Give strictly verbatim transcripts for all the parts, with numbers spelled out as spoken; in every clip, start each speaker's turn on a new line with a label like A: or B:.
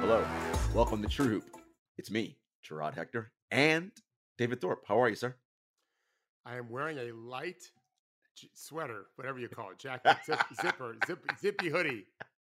A: Hello. Welcome to True Hoop. It's me, Gerard Hector, and David Thorpe. How are you, sir?
B: I am wearing a light j- sweater, whatever you call it, jacket, zip, zipper, zip, zippy hoodie.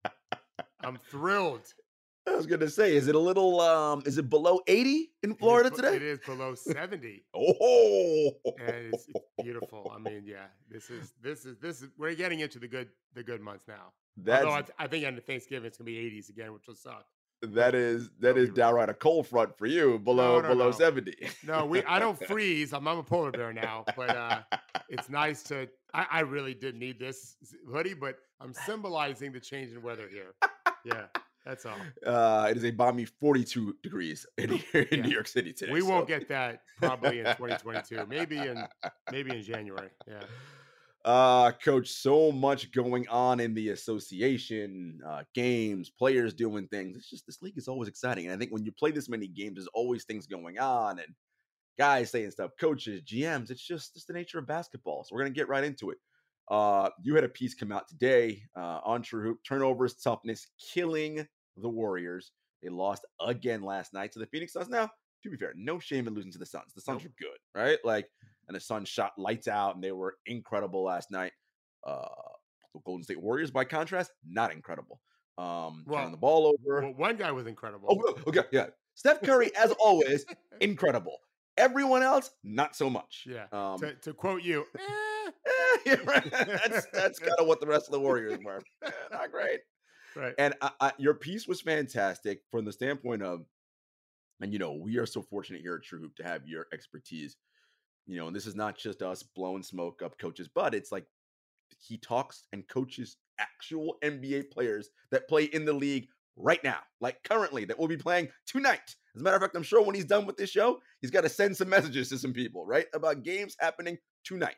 B: I'm thrilled.
A: I was gonna say, is it a little um is it below eighty in
B: It is.
A: Florida
B: be-
A: today?
B: It is below seventy,
A: Oh,
B: and it's, it's beautiful. I mean, yeah, this is this is this is we're getting into the good the good months now. Although
A: that's
B: I, th- I think on Thanksgiving it's gonna be eighties again, which will suck.
A: that
B: But
A: is that
B: it'll
A: is
B: be
A: downright a cold front for you,
B: no,
A: below
B: no,
A: below
B: no,
A: seventy.
B: no. We I don't freeze. I'm, I'm a polar bear now, but uh, it's nice to. I, I really did need this hoodie, but I'm symbolizing the change in weather here. Yeah, that's all.
A: Uh, it is a balmy forty-two degrees in here in New
B: Yeah.
A: York City today.
B: We won't
A: So
B: get that probably in twenty twenty-two. Maybe in maybe in January. Yeah.
A: Uh, coach, so much going on in the association, uh, games, players doing things. It's just this league is always exciting. And I think when you play this many games, there's always things going on and guys saying stuff, coaches, G Ms. It's just it's the nature of basketball. So we're gonna get right into it. Uh, you had a piece come out today uh, on True Hoop, turnovers, toughness, killing the Warriors. They lost again last night to the Phoenix Suns. Now, to be fair, no shame in losing to the Suns. The Suns
B: Nope.
A: are good, right? Like, and the Suns shot lights out, and they were incredible last night. Uh, the Golden State Warriors, by contrast, not incredible. Um, turning the
B: Well,
A: ball over.
B: well, one guy was incredible.
A: Oh, okay, yeah. Steph Curry, as always, incredible. Everyone else, not so much.
B: Yeah.
A: Um,
B: To to quote you, eh.
A: eh, yeah, right. that's that's kind of what the rest of the Warriors were. Eh, not great.
B: Right.
A: And I, I, your piece was fantastic from the standpoint of, and you know, we are so fortunate here at True Hoop to have your expertise. You know, and this is not just us blowing smoke up coaches' butt. It's like he talks and coaches actual N B A players that play in the league right now, like currently, that will be playing tonight. As a matter of fact, I'm sure when he's done with this show, he's got to send some messages to some people, right? About games happening tonight.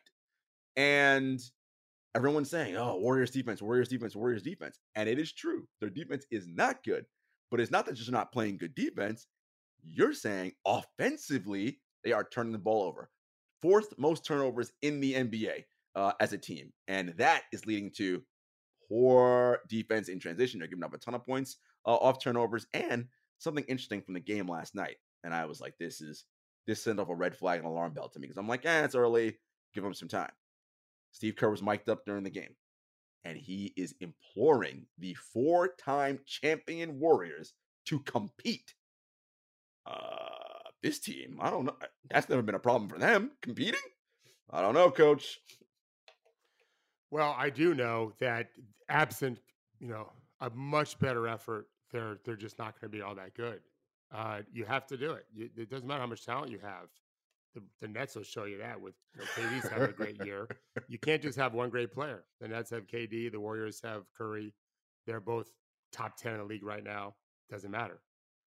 A: And everyone's saying, oh, Warriors defense, Warriors defense, Warriors defense. And it is true. Their defense is not good, but it's not that just not playing good defense. You're saying offensively, they are turning the ball over. Fourth most turnovers in the N B A uh, as a team. And that is leading to poor defense in transition. They're giving up a ton of points uh, off turnovers and something interesting from the game last night. And I was like, this is, this sent off a red flag and alarm bell to me because I'm like, eh, it's early. Give them some time. Steve Kerr was mic'd up during the game, and he is imploring the four-time champion Warriors to compete. Uh, this team, I don't know. That's never been a problem for them. Competing? I don't know, coach.
B: Well, I do know that absent, you know, a much better effort, they're they're just not going to be all that good. Uh, you have to do it. You, it doesn't matter how much talent you have. The, the Nets will show you that with you know, K D's having a great year. You can't just have one great player. The Nets have K D. The Warriors have Curry. They're both top ten in the league right now. Doesn't matter.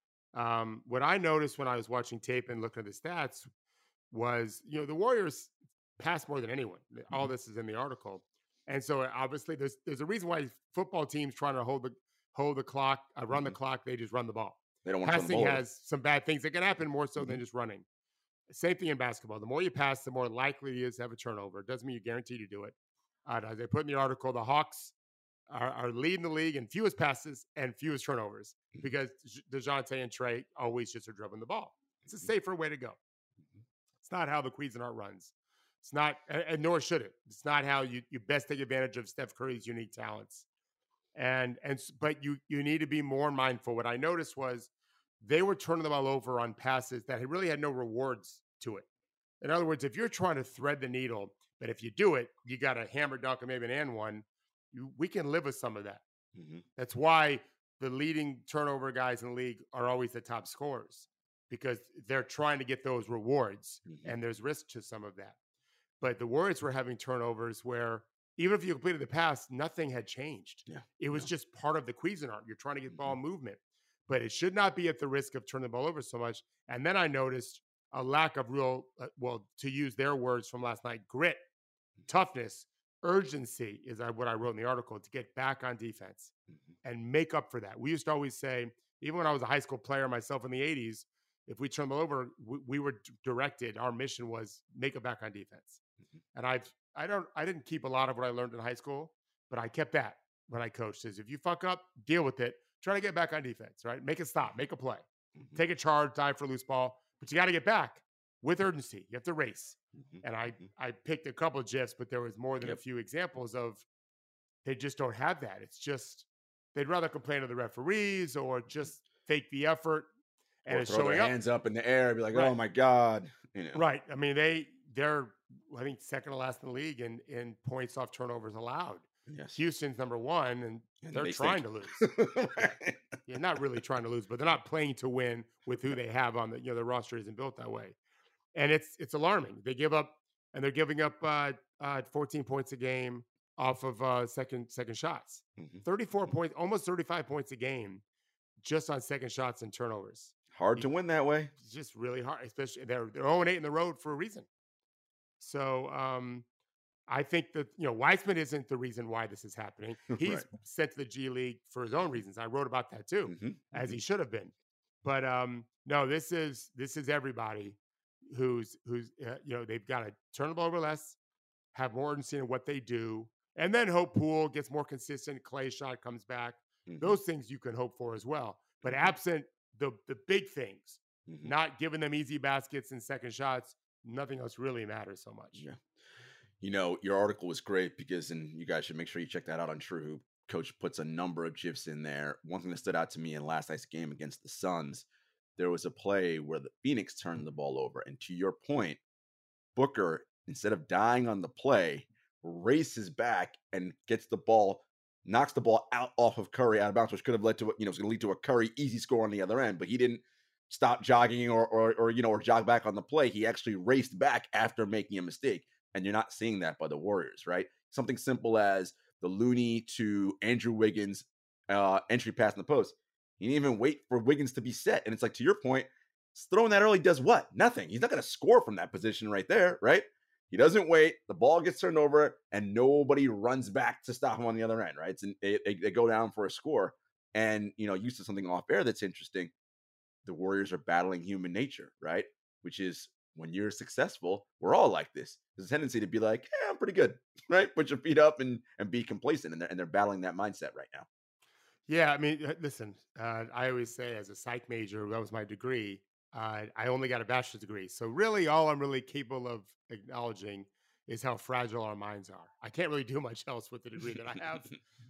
B: Um, what I noticed when I was watching tape and looking at the stats was, you know, the Warriors pass more than anyone. All this is in the article. And so obviously there's there's a reason why football teams trying to hold the hold the clock, uh, run the
A: Mhm.
B: clock, they just run the ball.
A: They don't want to turn the
B: Passing
A: ball over.
B: has some bad things that can happen more so than
A: Mhm.
B: just running. Same thing in basketball. The more you pass, the more likely it is to have a turnover. It doesn't mean you're guaranteed to do it. Uh, as they put in the article, the Hawks are, are leading the league in fewest passes and fewest turnovers because DeJounte and Trey always just are dribbling the ball. It's a safer way to go. It's not how the Cuisinart runs. It's not, and, and nor should it. It's not how you, you best take advantage of Steph Curry's unique talents. And and but you you need to be more mindful. What I noticed was they were turning the ball over on passes that really had no rewards to it. In other words, if you're trying to thread the needle, but if you do it, you got a hammer dunk and maybe an and one. You, we can live with some of that.
A: Mhm.
B: That's why the leading turnover guys in the league are always the top scorers because they're trying to get those rewards,
A: Mhm.
B: and there's risk to some of that. But the Warriors were having turnovers where even if you completed the pass, nothing had changed.
A: Yeah.
B: It was
A: Yeah.
B: just part of the Cuisinart. You're trying to get ball
A: Mhm.
B: movement, but it should not be at the risk of turning the ball over so much. And then I noticed a lack of real, uh, well, to use their words from last night, grit, toughness, urgency is uh, what I wrote in the article to get back on defense
A: Mhm.
B: and make up for that. We used to always say, even when I was a high school player myself in the eighties, if we turned the ball over, we, we were d- directed. Our mission was make it back on defense.
A: Mhm.
B: And I've I don't I didn't keep a lot of what I learned in high school, but I kept that when I coached. Is if you fuck up, deal with it. try to get back on defense, right? Make a stop, make a play,
A: Mhm.
B: take a charge, dive for a loose ball, but you got to get back with urgency. You have to race.
A: Mhm.
B: And I
A: Mhm.
B: I picked a couple of GIFs, but there was more than a
A: Yep.
B: few examples of they just don't have that. It's just they'd rather complain to the referees or just fake the effort, and
A: Or
B: it's
A: throw their
B: showing up.
A: hands up in the air and be like,
B: Right,
A: "Oh my god," you know.
B: right. I mean, they they're I think second to last in the league in in points off turnovers allowed.
A: Yes.
B: Houston's number one, and
A: And
B: they're
A: they
B: trying
A: stink.
B: to lose. Yeah,
A: Right.
B: yeah, not really trying to lose, but they're not playing to win with who they have on the you know the roster isn't built that way, and it's it's alarming. They give up and they're giving up uh, uh, fourteen points a game off of uh, second second shots,
A: Mhm.
B: thirty-four
A: Mhm.
B: points, almost thirty-five points a game just on second shots and turnovers.
A: Hard
B: You-
A: to win that way.
B: It's just really hard, especially they're they're oh and eight in the road for a reason. So um, I think that you know Weissman isn't the reason why this is happening.
A: Right.
B: He's sent to the G League for his own reasons. I wrote about that too,
A: Mhm.
B: as he
A: Mhm.
B: should have been. But um, no, this is this is everybody who's who's uh, you know they've got to turn the ball over less, have more urgency in what they do, and then hope Poole gets more consistent. Clay shot comes back.
A: Mhm.
B: Those things you can hope for as well. But
A: Mhm.
B: absent the the big things,
A: Mhm.
B: not giving them easy baskets and second shots, nothing else really matters so much.
A: Yeah. You know, your article was great because, and you guys should make sure you check that out on True Hoop. Coach puts a number of GIFs in there. One thing that stood out to me in last night's game against the Suns, there was a play where the Phoenix turned the ball over. And to your point, Booker, instead of dying on the play, races back and gets the ball, knocks the ball out off of Curry out of bounds, which could have led to, you know, was going to lead to a Curry easy score on the other end. But he didn't stop jogging or, or, or, you know, or jog back on the play. He actually raced back after making a mistake. And you're not seeing that by the Warriors, right? Something simple as the Looney to Andrew Wiggins uh, entry pass in the post. He didn't even wait for Wiggins to be set. And it's like, to your point, throwing that early does what? Nothing. He's not going to score from that position right there, right? He doesn't wait. The ball gets turned over, and nobody runs back to stop him on the other end, right? It's an, they, they, they go down for a score. And, you know, used to something off air that's interesting. The Warriors are battling human nature, right? Which is when you're successful, we're all like this. There's a tendency to be like, yeah, I'm pretty good, right? Put your feet up and and be complacent. And they're, and they're battling that mindset right now.
B: Yeah, I mean, uh, listen, uh, I always say as a psych major, that was my degree. Uh, I only got a bachelor's degree. So, really, all I'm really capable of acknowledging is how fragile our minds are. I can't really do much else with the degree that I have.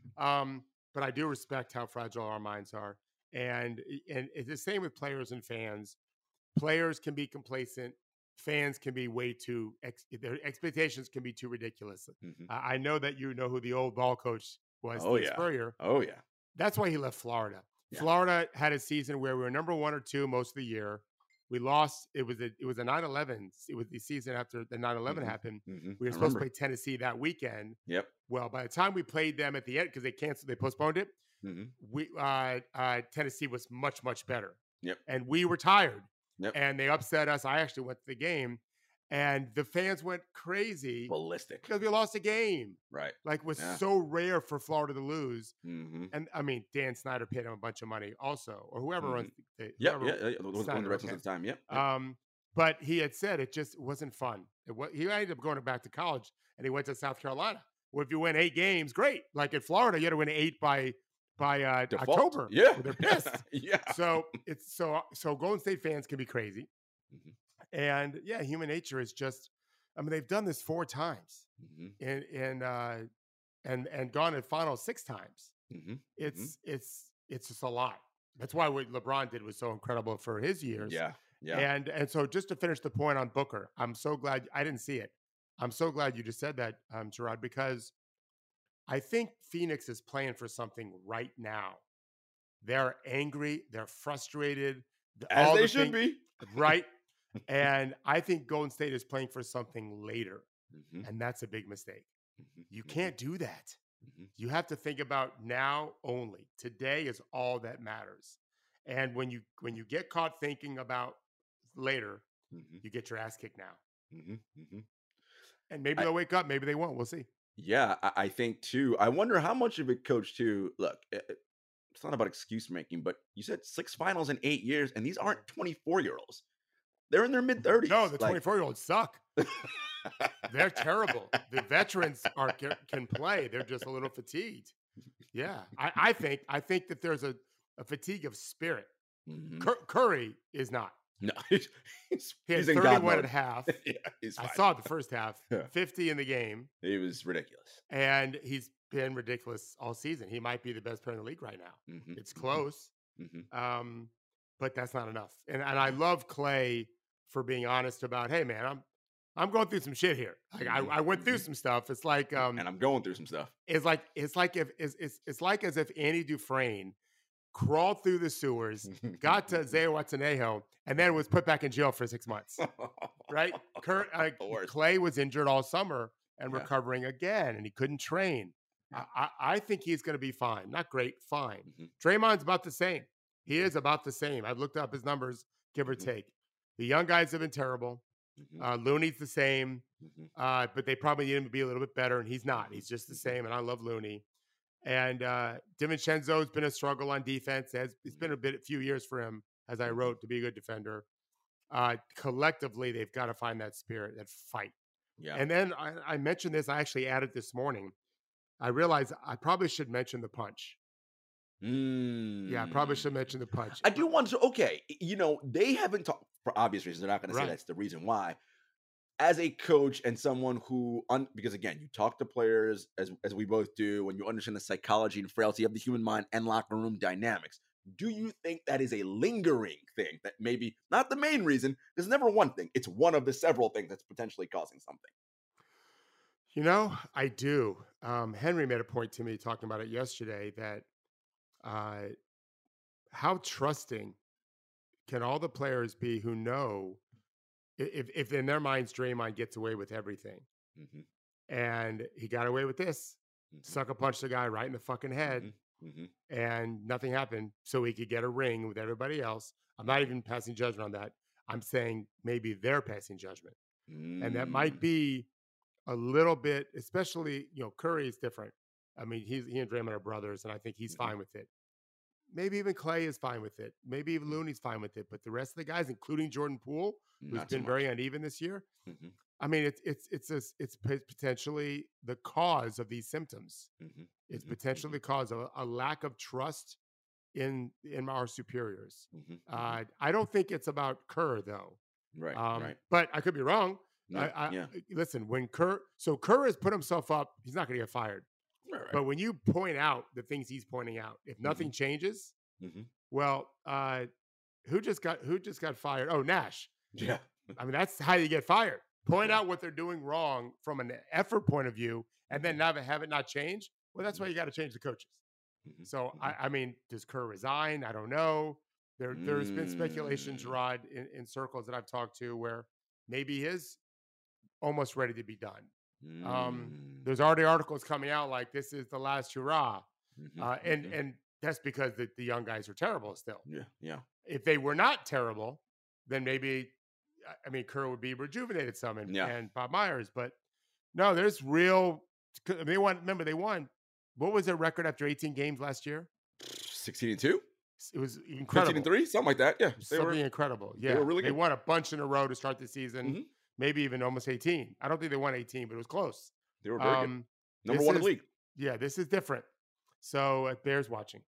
B: Um, but I do respect how fragile our minds are. And, and it's the same with players and fans. Players can be complacent. Fans can be way too, ex- their expectations can be too ridiculous.
A: Mhm.
B: Uh, I know that you know who the old ball coach was,
A: Oh,
B: Steve
A: yeah.
B: Spurrier.
A: Oh, yeah.
B: That's why he left Florida.
A: Yeah.
B: Florida had a season where we were number one or two most of the year. We lost. It was a it was a nine eleven. It was the season after the nine eleven
A: Mhm.
B: happened.
A: Mhm.
B: We were
A: I
B: supposed
A: remember.
B: to play Tennessee that weekend.
A: Yep.
B: Well, by the time we played them at the end, because they canceled, they postponed it.
A: Mhm.
B: We uh, uh, Tennessee was much much better.
A: Yep.
B: And we were tired.
A: Yep.
B: And they upset us. I actually went to the game, and the fans went crazy
A: Ballistic.
B: because we lost a game.
A: Right.
B: Like it was
A: Yeah.
B: so rare for Florida to lose.
A: Mm-hmm.
B: And I mean, Dan Snyder paid him a bunch of money also, or whoever
A: Mhm.
B: runs the
A: Yeah.
B: whoever,
A: Yeah. yeah. One of
B: Snyder,
A: the Redskins
B: okay.
A: at the time. Yep. yep.
B: Um, but he had said it just wasn't fun. It was, he ended up going back to college, and he went to South Carolina. Well, if you win eight games, great. Like at Florida, you had to win eight by by uh,
A: Default.
B: October.
A: Yeah.
B: They're pissed.
A: yeah.
B: So it's so so Golden State fans can be crazy,
A: Mhm.
B: and yeah, human nature is just. I mean, they've done this four times,
A: Mm-hmm.
B: in in uh, and and gone to finals six times.
A: Mm-hmm.
B: It's it's it's just a lot. That's why what LeBron did was so incredible for his years.
A: Yeah. Yeah.
B: And and so just to finish the point on Booker, I'm so glad I didn't see it. I'm so glad you just said that, um, Gerard, because I think Phoenix is playing for something right now. They're angry, they're frustrated, the-
A: As
B: all
A: they
B: the
A: should
B: thing-
A: be.
B: right? And I think Golden State is playing for something later,
A: Mm-hmm.
B: and that's a big mistake.
A: Mm-hmm.
B: You can't do that.
A: Mm-hmm.
B: You have to think about now only. Today is all that matters. And when you when you get caught thinking about later,
A: Mm-hmm.
B: you get your ass kicked now.
A: Mm-hmm. Mm-hmm.
B: And maybe
A: I-
B: they'll wake up, maybe they won't. We'll see.
A: Yeah, I, I think too. I wonder how much of it, Coach. Too. Look, it, it- it's not about excuse making, but you said six finals in eight years, and these aren't twenty-four year olds. They're in their mid thirties.
B: No, the twenty-four year olds suck. They're terrible. The veterans are can, can play. They're just a little fatigued. Yeah, I, I think I think that there's a a fatigue of spirit.
A: Mm-hmm.
B: Cur- Curry is not.
A: No, he's,
B: He had
A: he's in God
B: thirty-one
A: mode.
B: at half.
A: Yeah, he's
B: I
A: fine.
B: saw it the first half,
A: Yeah.
B: fifty in the game,
A: It was ridiculous.
B: and he's been ridiculous all season. He might be the best player in the league right now.
A: Mm-hmm.
B: It's close,
A: Mm-hmm.
B: um, but that's not enough. And and I love Clay for being honest about, hey man, I'm I'm going through some shit here. Like
A: Mm-hmm.
B: I, I went through
A: Mm-hmm.
B: some stuff. It's like um,
A: And I'm going through some stuff.
B: it's like it's like if it's it's, it's like as if Andy Dufresne crawled through the sewers, got to Zaya Watanabe, and then was put back in jail for six months. Right? Kurt, uh,
A: The worst.
B: Clay was injured all summer and
A: Yeah.
B: recovering again, and he couldn't train.
A: Yeah.
B: I, I, I think he's going to be fine. Not great, fine.
A: Mhm.
B: Draymond's about the same. He is about the same. I've looked up his numbers, give or
A: Mhm.
B: take. The young guys have been terrible.
A: Mhm.
B: Uh, Looney's the same,
A: Mhm.
B: uh, but they probably need him to be a little bit better, and he's not.
A: Mhm.
B: He's just the
A: Mhm.
B: same, and I love Looney. And uh, DiVincenzo's been a struggle on defense. It's, it's been a bit, a few years for him, as I
A: Mhm.
B: wrote, to be a good defender. Uh, collectively, they've got to find that spirit, that fight.
A: Yeah.
B: And then I, I mentioned this. I actually added this morning. I realized I probably should mention the punch. Yeah, I probably should
A: Mm.
B: mention the punch.
A: I do want to. Okay, you know they haven't talked for obvious reasons. They're not going to say
B: Right.
A: that's the reason why. As a coach and someone who, un, because again, you talk to players as as we both do, and you understand the psychology and frailty of the human mind and locker room dynamics. Do you think that is a lingering thing that maybe not the main reason? There's never one thing. It's one of the several things that's potentially causing something.
B: You know, I do. Um, Henry made a point to me talking about it yesterday that uh, how trusting can all the players be who know i- if, if in their minds Draymond gets away with everything,
A: Mm-hmm.
B: and he got away with this,
A: Mm-hmm.
B: sucker punched the guy right in the fucking head,
A: Mm-hmm.
B: and nothing happened, so he could get a ring with everybody else. I'm not even passing judgment on that. I'm saying maybe they're passing judgment,
A: Mm-hmm.
B: and that might be a little bit, especially, you know, Curry is different. I mean, he's he and Draymond are brothers, and I think he's
A: Mhm.
B: fine with it. Maybe even Clay is fine with it. Maybe even Looney's fine with it. But the rest of the guys, including Jordan Poole, who's
A: Not so
B: been very
A: much.
B: uneven this year,
A: Mm-hmm.
B: I mean, it's it's it's a, it's p- potentially the cause of these symptoms.
A: Mm-hmm.
B: It's
A: Mhm,
B: potentially the cause of a lack of trust in in our superiors.
A: Mm-hmm.
B: Uh, I don't think it's about Kerr though.
A: Right.
B: Um,
A: right.
B: But I could be wrong.
A: Yeah.
B: I, I,
A: yeah.
B: Listen, when Kerr, so Kerr has put himself up, he's not going to get fired.
A: Right. Right.
B: But when you point out the things he's pointing out, if nothing changes,
A: Mhm.
B: well, uh, who just got who just got fired? Oh, Nash.
A: Yeah.
B: I mean, that's how you get fired. Point
A: Yeah.
B: out what they're doing wrong from an effort point of view, and then have it, have it not change. Well, that's why you got to change the coaches.
A: Mhm,
B: So,
A: mhm.
B: I, I mean, does Kerr resign? I don't know. There, there's been speculation,
A: Mm.
B: Gerard, in, in circles that I've talked to, where maybe he is almost ready to be done. Um,
A: Mm.
B: there's already articles coming out like this is the last hurrah,
A: Mhm,
B: uh, and
A: mhm.
B: and that's because the, the young guys are terrible still.
A: Yeah. Yeah.
B: If they were not terrible, then maybe I- I mean Kerr would be rejuvenated some, and,
A: Yeah.
B: and Bob Myers. But no, there's real. I mean, they won. Remember, they won. What was their record after eighteen games last year?
A: Sixteen and two.
B: It was
A: Fifteen
B: incredible.
A: and three. Something like that. Yeah. They
B: Something
A: were.
B: incredible.
A: they
B: Yeah,
A: were really
B: They
A: good.
B: won a bunch in a row to start the season.
A: Mhm.
B: Maybe even almost eighteen. I don't think they won eighteen, but it was close.
A: They were very good.
B: Um,
A: Number
B: this
A: one in
B: is-
A: the league.
B: yeah, this is different. So uh, Bears watching.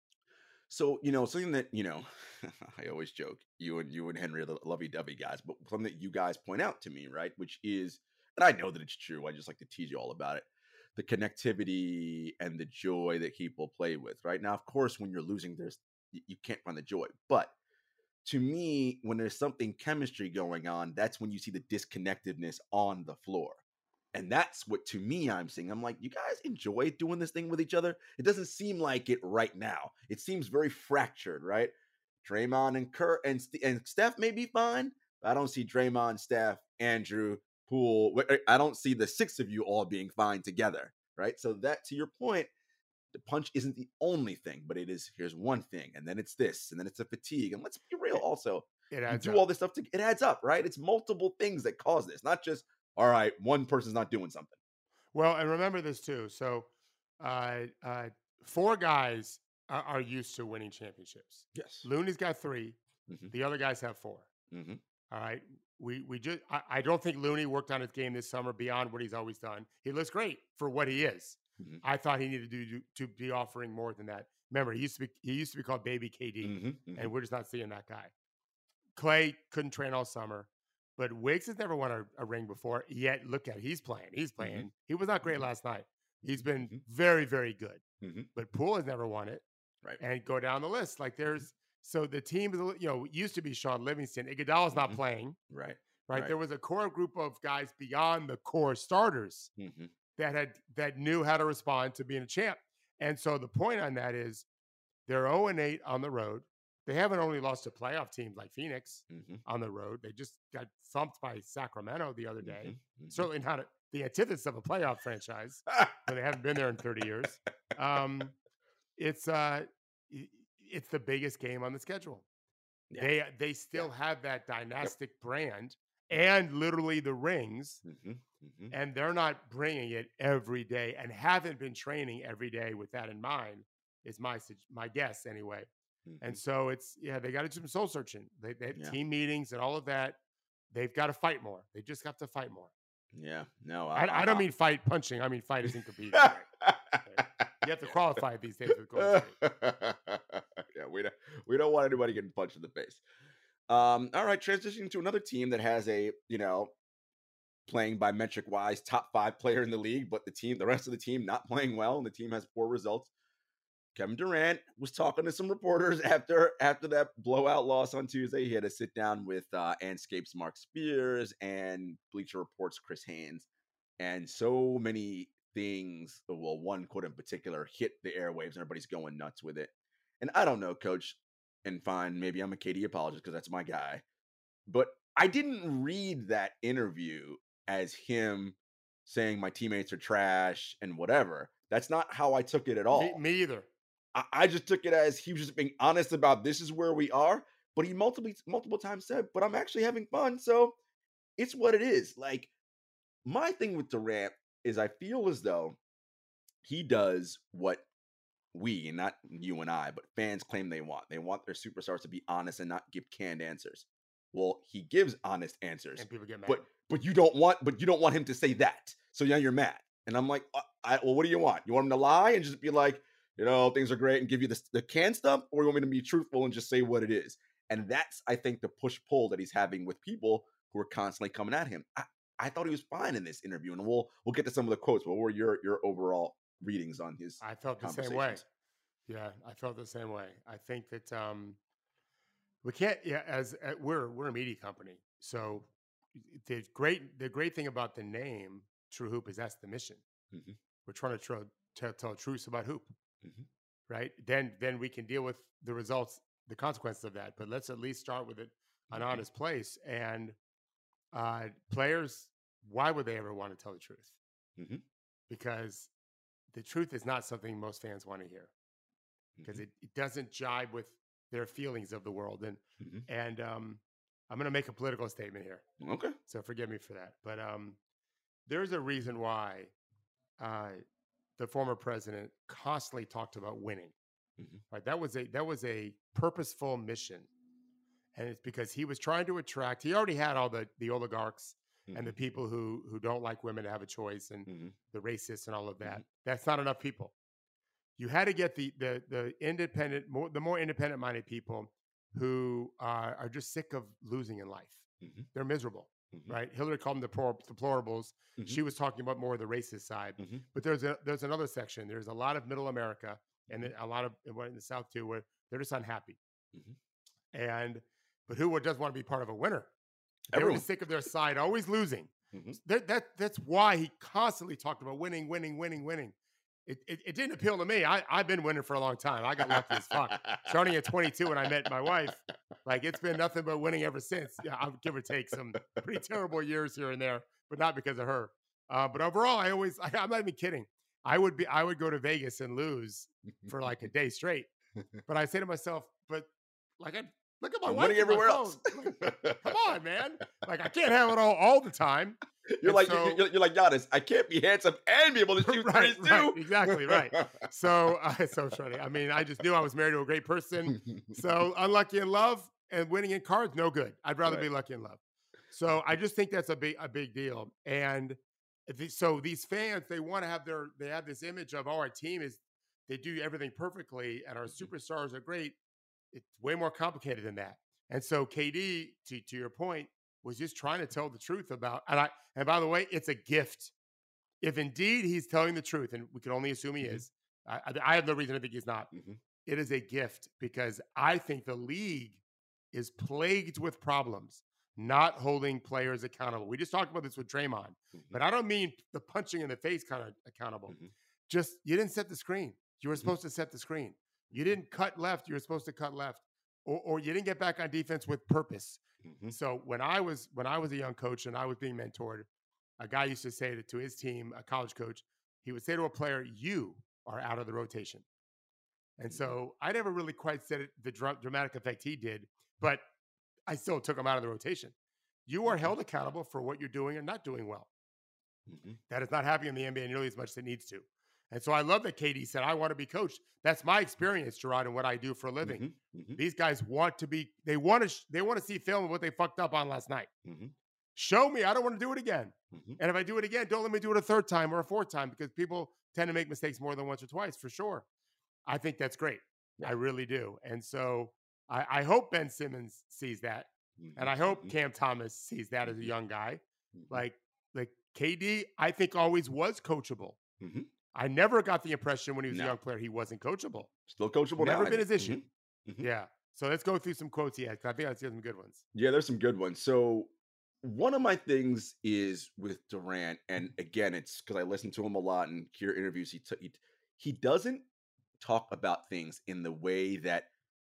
A: So you know something that you know, I always joke. You and you and Henry are the lovey-dovey guys, but something that you guys point out to me, right? Which is, and I know that it's true. I just like to tease you all about it. The connectivity and the joy that people play with, right? Now, of course, when you're losing, there's you, you can't find the joy. But to me, when there's something chemistry going on, that's when you see the disconnectedness on the floor. And that's what, to me, I'm seeing. I'm like, you guys enjoy doing this thing with each other? It doesn't seem like it right now. It seems very fractured, right? Draymond and Kerr and, St- and Steph may be fine, but I don't see Draymond, Steph, Andrew, Poole. wh- I don't see the six of you all being fine together, right? So that, to your point, the punch isn't the only thing, but it is, here's one thing, and then it's this, and then it's a fatigue. And let's be real also,
B: It
A: you
B: adds
A: do
B: up.
A: all this stuff, to, it adds up, right? It's multiple things that cause this, not just, all right, one person's not doing something.
B: Well, and remember this too. So, uh, uh, four guys are, are used to winning championships.
A: Yes.
B: Looney's got three.
A: Mhm.
B: The other guys have four.
A: Mm-hmm.
B: All right. We we just I, I don't think Looney worked on his game this summer beyond what he's always done. He looks great for what he is.
A: Mhm.
B: I thought he needed to do, to be offering more than that. Remember, he used to be he used to be called Baby K D,
A: Mm-hmm, mm-hmm.
B: and we're just not seeing that guy. Clay couldn't train all summer, but Wiggs has never won a, a ring before. Yet look at he's playing. He's playing.
A: Mm-hmm.
B: He was not great
A: Mm-hmm.
B: last night. He's been
A: Mm-hmm.
B: very, very good.
A: Mm-hmm.
B: But Poole has never won it.
A: Right.
B: And go down the list. Like there's so the team is, you know, used to be Sean Livingston. Iguodala's not
A: Mhm.
B: playing.
A: Right.
B: Right?
A: Right.
B: There was a core group of guys beyond the core starters
A: Mm-hmm.
B: that had that knew how to respond to being a champ. And so the point on that is they're oh and eight on the road. They haven't only lost to playoff teams like Phoenix
A: Mm-hmm.
B: on the road. They just got thumped by Sacramento the other day.
A: Mm-hmm.
B: Certainly not a, the antithesis of a playoff franchise, but they haven't been there in thirty years. Um, it's uh, it's the biggest game on the schedule. Yeah. They they still yeah. have that dynastic yep. brand and literally the rings,
A: mm-hmm. Mm-hmm.
B: and they're not bringing it every day and haven't been training every day with that in mind. Is my my guess anyway. Mm-hmm. And so it's yeah they got to do some soul searching. They, they have yeah. team meetings and all of that. They've got to fight more. They just have to fight more.
A: Yeah, no,
B: I, I, I don't mean fight punching. I mean fight as in competing. You have to qualify these days with Golden State.
A: Yeah, we don't we don't want anybody getting punched in the face. Um, all right, transitioning to another team that has a you know playing by metric wise top five player in the league, but the team, the rest of the team, not playing well, and the team has poor results. Kevin Durant was talking to some reporters after after that blowout loss on Tuesday. He had a sit down with uh, Anscape's Mark Spears and Bleacher Report's Chris Haynes, and so many things. Well, one quote in particular hit the airwaves, and everybody's going nuts with it. And I don't know, Coach, and fine, maybe I'm a K D apologist because that's my guy, but I didn't read that interview as him saying my teammates are trash and whatever. That's not how I took it at all.
B: Me, me either.
A: I just took it as he was just being honest about this is where we are. But he multiple multiple times said, but I'm actually having fun. So it's what it is. Like, my thing with Durant is I feel as though he does what we, and not you and I, but fans claim they want. They want their superstars to be honest and not give canned answers. Well, he gives honest answers.
B: And people get mad.
A: But but you don't want but you don't want him to say that. So now you're mad. And I'm like, I, well, what do you want? You want him to lie and just be like, you know, things are great and give you the, the canned stuff, or you want me to be truthful and just say what it is? And that's, I think, the push-pull that he's having with people who are constantly coming at him. I, I thought he was fine in this interview, and we'll we'll get to some of the quotes, but what were your, your overall readings on his
B: I felt the same way. Yeah, I felt the same way. I think that um, we can't, yeah, as uh, we're we're a media company, so the great the great thing about the name True Hoop is that's the mission. Mm-hmm. We're trying to try, tell, tell truths about hoop. Mm-hmm. Right. Then then we can deal with the results, the consequences of that. But let's at least start with it an mm-hmm. honest place. And uh, players, why would they ever want to tell the truth? Mm-hmm. Because the truth is not something most fans want to hear. Because mm-hmm. it, it doesn't jibe with their feelings of the world. And mm-hmm. and um, I'm going to make a political statement here.
A: Okay.
B: So forgive me for that. But um, there's a reason why uh, the former president constantly talked about winning, mm-hmm. right? That was a that was a purposeful mission, and it's because he was trying to attract. He already had all the the oligarchs mm-hmm. and the people who who don't like women to have a choice, and mm-hmm. the racists and all of that. Mm-hmm. That's not enough people. You had to get the the the independent, more the more independent minded people who uh, are just sick of losing in life. Mm-hmm. They're miserable. Mm-hmm. Right, Hillary called them the deplorables. Mm-hmm. She was talking about more of the racist side. Mm-hmm. But there's a there's another section. There's a lot of Middle America and mm-hmm. a lot of in the South too, where they're just unhappy. Mm-hmm. And but who doesn't want to be part of a winner? Everyone. They're sick of their side always losing. Mm-hmm. That that that's why he constantly talked about winning, winning, winning, winning. It, it it didn't appeal to me. I I've been winning for a long time. I got lucky as fuck. Starting at twenty-two when I met my wife, like it's been nothing but winning ever since. Yeah, I'll give or take some pretty terrible years here and there, but not because of her. Uh, but overall, I always I, I'm not even kidding. I would be I would go to Vegas and lose for like a day straight. But I say to myself, but like I look at my
A: I'm
B: wife
A: winning everywhere else.
B: Like, come on, man. Like I can't have it all all the time.
A: You're
B: and
A: like
B: so,
A: you're, you're like Giannis. I can't be handsome and be able to shoot
B: right,
A: threes
B: right,
A: too.
B: Exactly right. So uh, so funny. I mean, I just knew I was married to a great person. So unlucky in love and winning in cards, no good. I'd rather right. be lucky in love. So I just think that's a big a big deal. And the, so these fans, they want to have their they have this image of oh, our team is they do everything perfectly and our
A: Mhm.
B: superstars are great. It's way more complicated than that. And so K D, to, to your point, was just trying to tell the truth about, and I, and by the way, it's a gift. If indeed he's telling the truth, and we can only assume he
A: Mhm.
B: is, I, I I have no reason to think he's not.
A: Mhm.
B: It is a gift because I think the league is plagued with problems, not holding players accountable. We just talked about this with Draymond,
A: Mhm.
B: but I don't mean the punching in the face kind of accountable.
A: Mhm.
B: Just you didn't set the screen. You were
A: Mhm.
B: supposed to set the screen. You
A: Mhm.
B: didn't cut left. You were supposed to cut left, or, or you didn't get back on defense with purpose.
A: Mhm.
B: So when I was when I was a young coach and I was being mentored, a guy used to say to, to his team, a college coach, he would say to a player, "You are out of the rotation." And
A: Mhm.
B: so I never really quite said it the dra- dramatic effect he did, but I still took him out of the rotation. You are
A: Mhm.
B: held accountable for what you're doing or not doing well.
A: Mhm.
B: That is not happening in the N B A nearly as much as it needs to. And so I love that K D said, I want to be coached. That's my experience, Gerard, and what I do for a living.
A: Mhm. Mhm.
B: These guys want to be, they want to, sh- they want to see film of what they fucked up on last night.
A: Mhm.
B: Show me. I don't want to do it again.
A: Mhm.
B: And if I do it again, don't let me do it a third time or a fourth time because people tend to make mistakes more than once or twice for sure. I think that's great.
A: Yeah.
B: I really do. And so I, I hope Ben Simmons sees that. And
A: Mhm.
B: I hope
A: Mhm.
B: Cam Thomas sees that as a
A: Mhm.
B: young guy.
A: Mhm.
B: Like, like K D, I think always was coachable.
A: Mhm.
B: I never got the impression when he was a
A: No.
B: young player he wasn't coachable.
A: Still coachable now,
B: Never
A: I
B: been
A: think.
B: his issue.
A: Mhm. Mhm.
B: Yeah. So let's go through some quotes he had because I think I see some good ones.
A: Yeah, there's some good ones. So one of my things is with Durant, and again, it's because I listen to him a lot and hear interviews. He, t- he he doesn't talk about things in the way that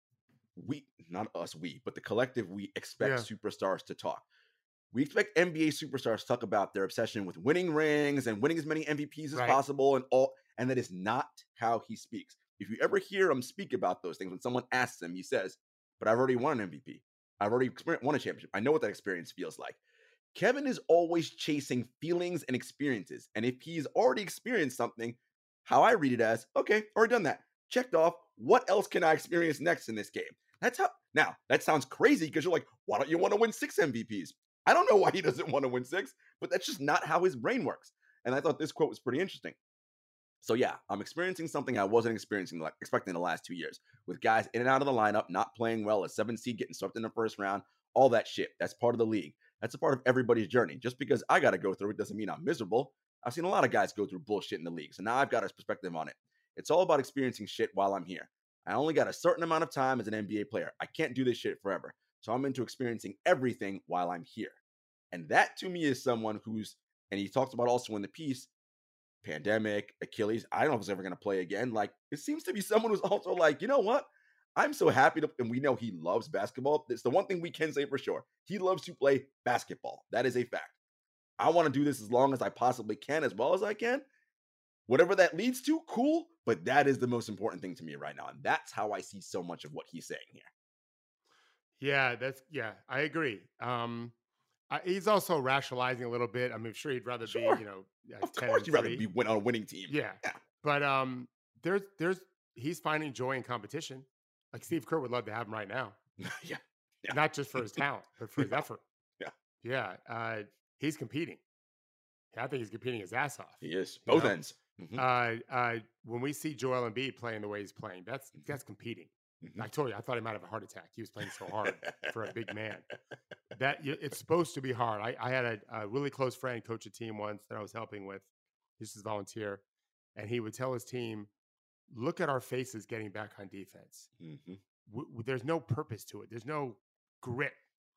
A: we, not us, we, but the collective, we expect
B: Yeah.
A: superstars to talk. We expect N B A superstars to talk about their obsession with winning rings and winning as many M V Ps as
B: Right.
A: possible, and all, and that is not how he speaks. If you ever hear him speak about those things, when someone asks him, he says, "But I've already won an M V P. I've already experienced, won a championship. I know what that experience feels like." Kevin is always chasing feelings and experiences, and if he's already experienced something, how I read it as, okay, already done that, checked off. What else can I experience next in this game? That's how. Now that sounds crazy because you're like, why don't you want to win six M V Ps? I don't know why he doesn't want to win six, but that's just not how his brain works. And I thought this quote was pretty interesting. So yeah, I'm experiencing something I wasn't experiencing like expecting the last two years with guys in and out of the lineup, not playing well, a seven seed getting swept in the first round, all that shit. That's part of the league. That's a part of everybody's journey. Just because I got to go through it doesn't mean I'm miserable. I've seen a lot of guys go through bullshit in the league, so now I've got a perspective on it. It's all about experiencing shit while I'm here. I only got a certain amount of time as an N B A player. I can't do this shit forever. So I'm into experiencing everything while I'm here. And that to me is someone who's, and he talks about also in the piece, pandemic, Achilles. I don't know if he's ever going to play again. Like, it seems to be someone who's also like, you know what? I'm so happy to, and we know he loves basketball. It's the one thing we can say for sure. He loves to play basketball. That is a fact. I want to do this as long as I possibly can, as well as I can. Whatever that leads to, cool. But that is the most important thing to me right now. And that's how I see so much of what he's saying here.
B: Yeah, that's yeah, I agree. Um, I, he's also rationalizing a little bit. I mean, sure, he'd rather be,
A: Sure.
B: you know, uh,
A: Of
B: ten
A: course
B: and
A: you'd rather
B: three.
A: be win on a winning team.
B: Yeah,
A: Yeah.
B: but um, there's there's he's finding joy in competition. Like Steve Kerr would love to have him right now,
A: yeah. Yeah.
B: not just for his talent, but for his
A: Yeah.
B: effort.
A: Yeah.
B: Yeah, uh, he's competing. I think he's competing his ass off.
A: He is.
B: You
A: Both
B: know,
A: ends. Mhm.
B: uh, uh, when we see Joel Embiid playing the way he's playing, that's
A: Mhm.
B: that's competing.
A: Mhm.
B: I told you, I thought he might have a heart attack. He was playing so hard for a big man. That y- it's supposed to be hard. I, I had a, a really close friend coach a team once that I was helping with. This is volunteer, and he would tell his team, "Look at our faces getting back on defense.
A: Mhm.
B: W- w- there's no purpose to it. There's no grit.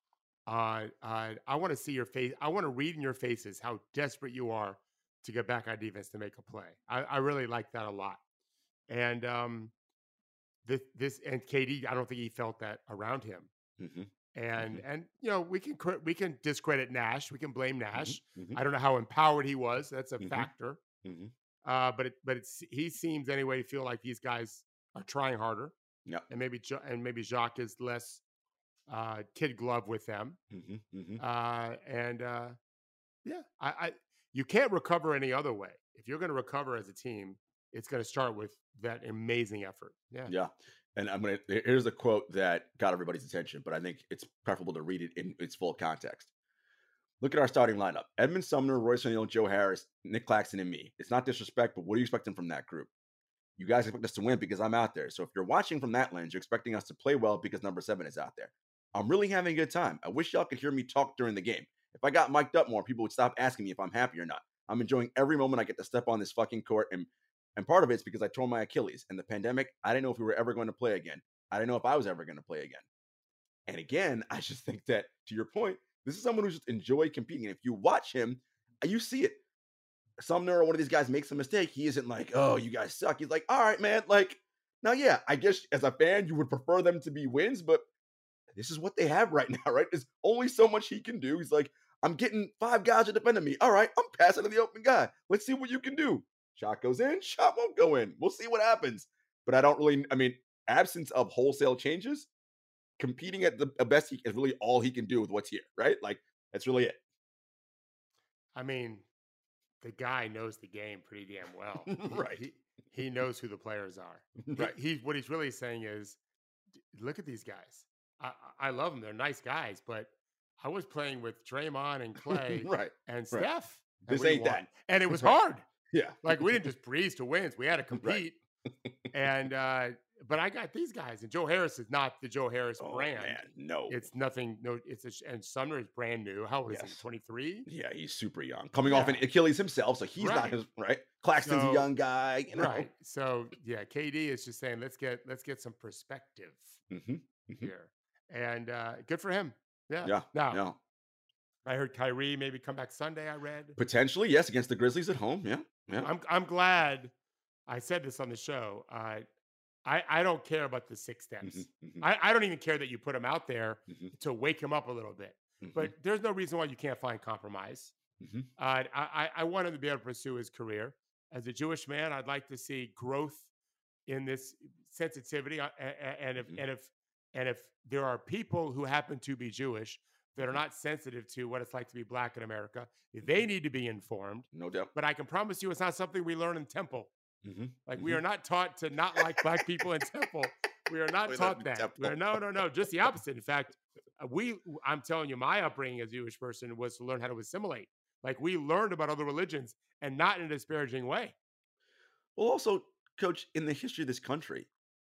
B: Uh, uh, I want to see your face. I want to read in your faces how desperate you are to get back on defense to make a play. I, I really like that a lot. And um, this, this, and K D, I don't think he felt that around him.
A: Mhm.
B: And
A: Mhm.
B: and you know we can cr- we can discredit Nash. We can blame
A: Mhm.
B: Nash.
A: Mhm.
B: I don't know how empowered he was. That's a
A: Mhm.
B: factor.
A: Mhm.
B: Uh, but it, but it's he seems anyway to feel like these guys are trying harder,
A: Yeah.
B: and maybe Ja- and maybe Jacques is less uh, kid glove with them.
A: Mhm. Mhm.
B: Uh, and uh, yeah, I, I you can't recover any other way. If you're going to recover as a team, it's going to start with that amazing effort. Yeah.
A: Yeah. And I'm gonna here- here's a quote that got everybody's attention, but I think it's preferable to read it in its full context. Look at our starting lineup: Edmund Sumner, Royce O'Neal, Joe Harris, Nick Claxton, and me. It's not disrespect, but what are you expecting from that group? You guys expect us to win because I'm out there. So if you're watching from that lens, you're expecting us to play well because number seven is out there. I'm really having a good time. I wish y'all could hear me talk during the game. If I got mic'd up more, people would stop asking me if I'm happy or not. I'm enjoying every moment I get to step on this fucking court. And, and part of it's because I tore my Achilles. And the pandemic, I didn't know if we were ever going to play again. I didn't know if I was ever going to play again. And again, I just think that, to your point, this is someone who just enjoyed competing. And if you watch him, you see it. Sumner or one of these guys makes a mistake, he isn't like, oh, you guys suck. He's like, all right, man. Like, now, yeah, I guess as a fan, you would prefer them to be wins, but this is what they have right now, right? There's only so much he can do. He's like, I'm getting five guys to defend me. All right, I'm passing to the open guy. Let's see what you can do. Shot goes in, shot won't go in. We'll see what happens. But I don't really, I mean, absence of wholesale changes, competing at the best he is really all he can do with what's here, right? Like, that's really it.
B: I mean, the guy knows the game pretty damn well.
A: Right.
B: He, he knows who the players are.
A: Right.
B: He, he what he's really saying is, look at these guys. I, I love them. They're nice guys, but I was playing with Draymond and Clay
A: right.
B: and
A: right.
B: Steph.
A: This
B: and
A: ain't
B: won.
A: that.
B: And it was
A: right.
B: hard.
A: Yeah.
B: Like, we didn't just breeze to wins. We had to compete.
A: Right.
B: and uh, but I got these guys, and Joe Harris is not the Joe Harris
A: oh,
B: brand.
A: Man, no,
B: it's nothing. No, it's a, and Sumner is brand new. How old yes. is he? twenty-three.
A: Yeah, he's super young, coming yeah. off an Achilles himself, so he's right. not his right. Claxton's so, a young guy, you know?
B: Right? So yeah, K D is just saying, let's get let's get some perspective
A: mm-hmm. Mm-hmm.
B: here, and uh, good for him. Yeah,
A: yeah.
B: Now,
A: no.
B: I heard Kyrie maybe come back Sunday. I read
A: potentially yes against the Grizzlies at home. Yeah, yeah.
B: I'm I'm glad. I said this on the show. Uh, I, I don't care about the six steps.
A: Mm-hmm, mm-hmm.
B: I, I don't even care that you put him out there
A: mm-hmm.
B: to wake him up a little bit.
A: Mm-hmm.
B: But there's no reason why you can't find compromise.
A: Mm-hmm.
B: Uh, I, I want him to be able to pursue his career. As a Jewish man, I'd like to see growth in this sensitivity. And if
A: mm-hmm.
B: and if and if there are people who happen to be Jewish that are not sensitive to what it's like to be black in America, they need to be informed.
A: No doubt.
B: But I can promise you, it's not something we learn in temple.
A: Mm-hmm.
B: Like
A: mm-hmm.
B: we are not taught to not like black people in temple. We are not taught that. We're, no, no, no. Just the opposite. In fact, we. I'm telling you, my upbringing as a Jewish person was to learn how to assimilate. Like we learned about other religions, and not in a disparaging way.
A: Well, also, Coach, in the history of this country,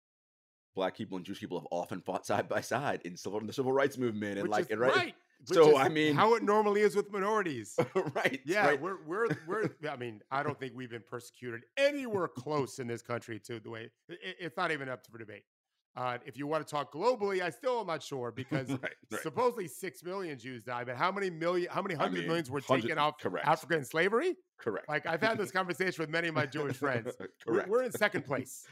A: black people and Jewish people have often fought side by side in civil in the civil rights movement, and
B: Which
A: like,
B: is,
A: and right.
B: right.
A: So I mean,
B: how it normally is with minorities,
A: right?
B: Yeah,
A: right.
B: we're we're we're. I mean, I don't think we've been persecuted anywhere close in this country to the way it, it's not even up for debate. Uh, if you want to talk globally, I still am not sure because
A: right, right.
B: supposedly six million Jews died, but how many million, how many hundred I mean, millions were taken off
A: correct.
B: Africa in slavery?
A: Correct.
B: Like I've had this conversation with many of my Jewish friends.
A: Correct.
B: We're, we're in second place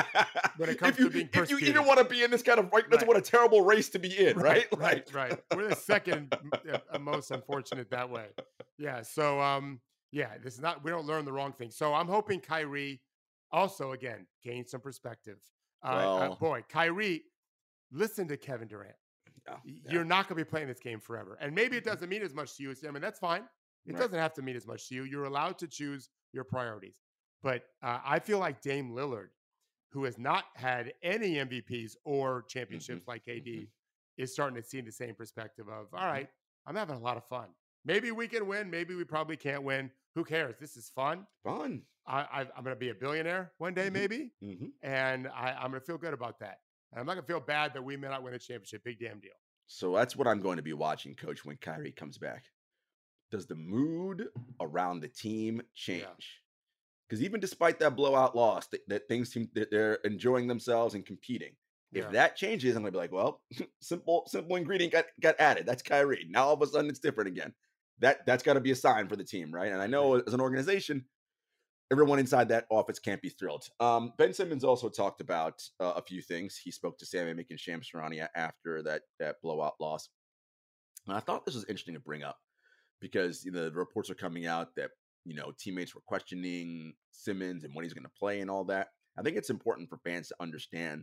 B: when it comes
A: if you,
B: to being
A: persecuted. If you even want to be in this kind of right, that's
B: right.
A: what a terrible race to be in, right?
B: Right, right, right. right. We're the second uh, most unfortunate that way. Yeah. So, um, yeah, this is not. We don't learn the wrong thing. So I'm hoping Kyrie also again gain some perspective. Uh,
A: well,
B: uh, boy, Kyrie. Listen to Kevin Durant.
A: Yeah, yeah.
B: You're not going to be playing this game forever. And maybe it doesn't mean as much to you. I mean, that's fine. It
A: right.
B: doesn't have to mean as much to you. You're allowed to choose your priorities. But uh, I feel like Dame Lillard, who has not had any M V Ps or championships
A: mm-hmm.
B: like A D,
A: mm-hmm.
B: is starting to see the same perspective of, all right, I'm having a lot of fun. Maybe we can win. Maybe we probably can't win. Who cares? This is fun.
A: Fun.
B: I, I, I'm going to be a billionaire one day, maybe.
A: Mm-hmm.
B: And I, I'm going to feel good about that. And I'm not going to feel bad that we may not win a championship. Big damn deal.
A: So that's what I'm going to be watching, Coach, when Kyrie comes back. Does the mood around the team change? Because yeah. even despite that blowout loss, that, that things seem that they're enjoying themselves and competing. If yeah. that changes, I'm going to be like, well, simple simple ingredient got, got added. That's Kyrie. Now all of a sudden it's different again. That, that's got to be a sign for the team, right? And I know as an organization, everyone inside that office can't be thrilled. Um, Ben Simmons also talked about uh, a few things. He spoke to Sam Amick and Shams Charania after that that blowout loss. And I thought this was interesting to bring up because you know, the reports are coming out that you know teammates were questioning Simmons and when he's going to play and all that. I think it's important for fans to understand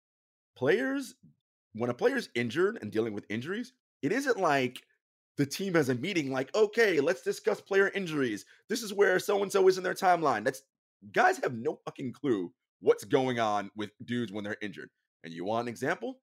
A: players, when a player's injured and dealing with injuries, it isn't like the team has a meeting like, okay, let's discuss player injuries. This is where so-and-so is in their timeline. That's guys have no fucking clue what's going on with dudes when they're injured. And you want an example?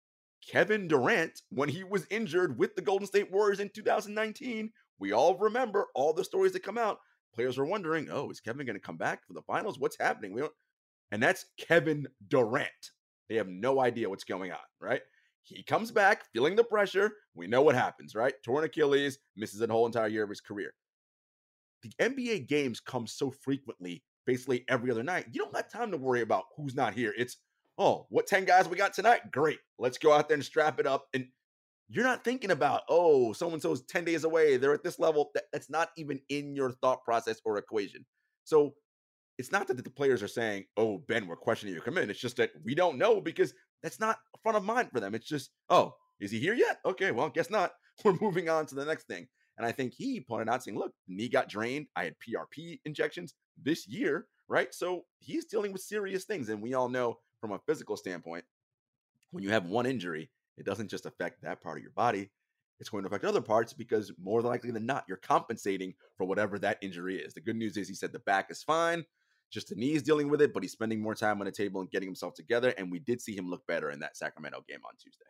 A: Kevin Durant, when he was injured with the Golden State Warriors in two thousand nineteen, we all remember all the stories that come out. Players were wondering, oh, is Kevin going to come back for the finals? What's happening? We don't. and that's Kevin Durant. They have no idea what's going on, right? He comes back feeling the pressure. We know what happens, right? Torn Achilles, misses a whole entire year of his career. The N B A games come so frequently, basically every other night. You don't have time to worry about who's not here. It's, oh, what ten guys we got tonight? Great. Let's go out there and strap it up. And you're not thinking about, oh, so-and-so's ten days away. They're at this level. That, that's not even in your thought process or equation. So it's not that the players are saying, oh, Ben, we're questioning your commitment. It's just that we don't know because that's not front of mind for them. It's just, oh, is he here yet? Okay, well, guess not. We're moving on to the next thing. And I think he pointed out saying, look, knee got drained. I had P R P injections this year, right? So he's dealing with serious things. And we all know from a physical standpoint, when you have one injury, it doesn't just affect that part of your body. It's going to affect other parts because more likely than not, you're compensating for whatever that injury is. The good news is he said the back is fine. Just the knees dealing with it, but he's spending more time on the table and getting himself together. And we did see him look better in that Sacramento game on Tuesday.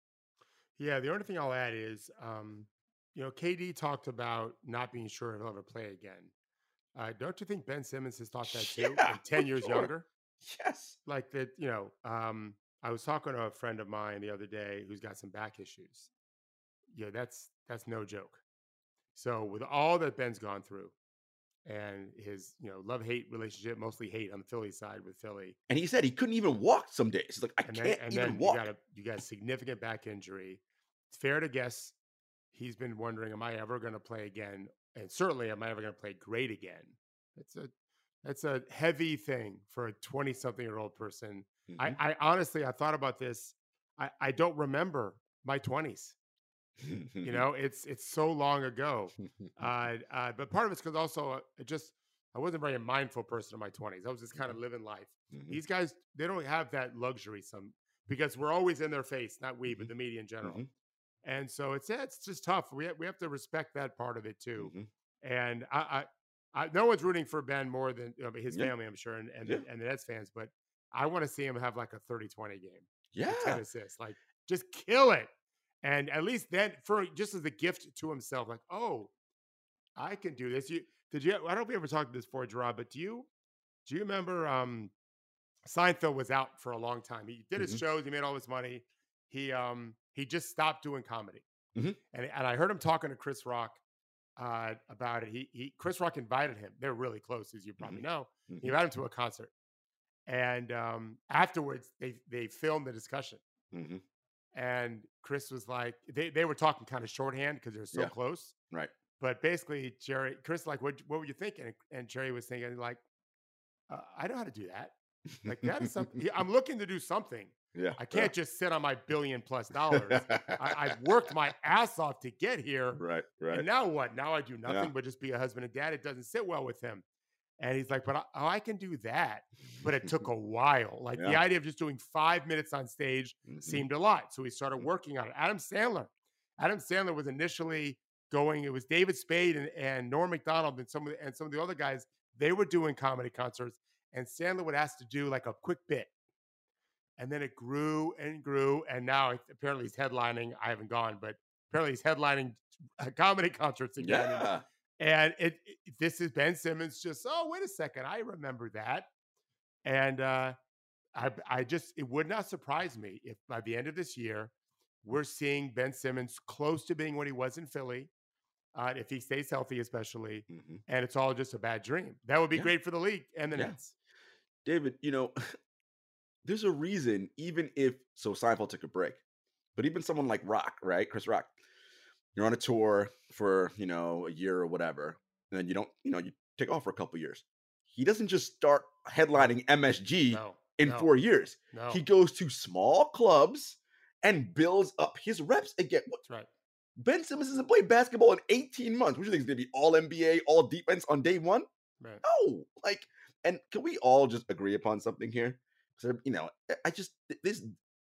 B: Yeah, the only thing I'll add is, um, you know, K D talked about not being sure if he'll ever play again. Uh, don't you think Ben Simmons has thought that too?
A: Yeah,
B: And ten
A: for
B: years
A: sure.
B: younger?
A: Yes.
B: Like that, you know, um, I was talking to a friend of mine the other day who's got some back issues. Yeah, that's that's no joke. So with all that Ben's gone through and his, you know, love-hate relationship, mostly hate on the Philly side with Philly.
A: And he said he couldn't even walk some days. He's like, I
B: And
A: can't
B: then, and
A: even
B: then
A: walk.
B: you got a you got a significant back injury. It's fair to guess he's been wondering, am I ever going to play again? And certainly, am I ever going to play great again? It's a that's a heavy thing for a twenty-something-year-old person.
A: Mhm.
B: I, I honestly, I thought about this. I, I don't remember my twenties. You know, it's it's so long ago. Uh, uh, but part of it's because also uh, it just I wasn't a very mindful person in my twenties. I was just kind of living life.
A: Mhm.
B: These guys, they don't have that luxury. Some because we're always in their face, not we, but
A: Mhm.
B: the media in general.
A: Mhm.
B: And so it's yeah, it's just tough. We have, we have to respect that part of it too.
A: Mhm.
B: And I, I, I no one's rooting for Ben more than you know, his
A: Yeah.
B: family, I'm sure, and and,
A: Yeah.
B: the, and the Nets fans. But I want to see him have like a thirty twenty game,
A: Yeah.
B: with ten assists, like just kill it. And at least then, for just as a gift to himself, like, oh, I can do this. You did you? I don't know if we ever talked this before, Gerard, but do you do you remember? Um, Seinfeld was out for a long time. He did his
A: Mhm.
B: shows. He made all this money. He um he just stopped doing comedy.
A: Mhm.
B: And and I heard him talking to Chris Rock uh, about it. He he Chris Rock invited him. They're really close, as you probably
A: Mhm.
B: know. He
A: Mhm.
B: invited him to a concert, and um, afterwards they they filmed the discussion.
A: Mhm.
B: And Chris was like, they they were talking kind of shorthand because they're so
A: Yeah.
B: close.
A: Right.
B: But basically, Jerry, Chris, like, what what were you thinking? And Jerry was thinking, like, uh, I know how to do that. Like that is something. he- I'm looking to do something.
A: Yeah.
B: I can't just sit on my billion plus dollars. I, I've worked my ass off to get here.
A: Right. Right.
B: And now what? Now I do nothing
A: Yeah.
B: but just be a husband and dad. It doesn't sit well with him. And he's like, but I, oh, I can do that. But it took a while. Like the
A: Yeah.
B: idea of just doing five minutes on stage
A: Mhm.
B: seemed a lot. So he started working on it. Adam Sandler. Adam Sandler was initially going, it was David Spade and, and Norm Macdonald and some of the, and some of the other guys. They were doing comedy concerts. And Sandler would ask to do like a quick bit. And then it grew and grew. And now it, apparently he's headlining. I haven't gone, but apparently he's headlining uh, comedy concerts again. And,
A: Yeah.
B: and it, it this is Ben Simmons just, oh, wait a second. I remember that. And uh, I, I just, it would not surprise me if by the end of this year, we're seeing Ben Simmons close to being what he was in Philly, uh, if he stays healthy, especially.
A: Mhm.
B: And it's all just a bad dream. That would be
A: Yeah.
B: great for the league and the
A: Yeah.
B: Nets.
A: David, you know, there's a reason, even if so Seinfeld took a break, but even someone like Rock, right? Chris Rock, you're on a tour for, you know, a year or whatever, and then you don't, you know, you take off for a couple years. He doesn't just start headlining M S G
B: No,
A: in
B: no,
A: four years.
B: no.
A: He goes to small clubs and builds up his reps again. What-
B: That's right.
A: Ben Simmons hasn't played basketball in eighteen months. What do you think is going to be all N B A, all defense on day one?
B: Right.
A: No, like, and can we all just agree upon something here? Because, you know, I- I just, this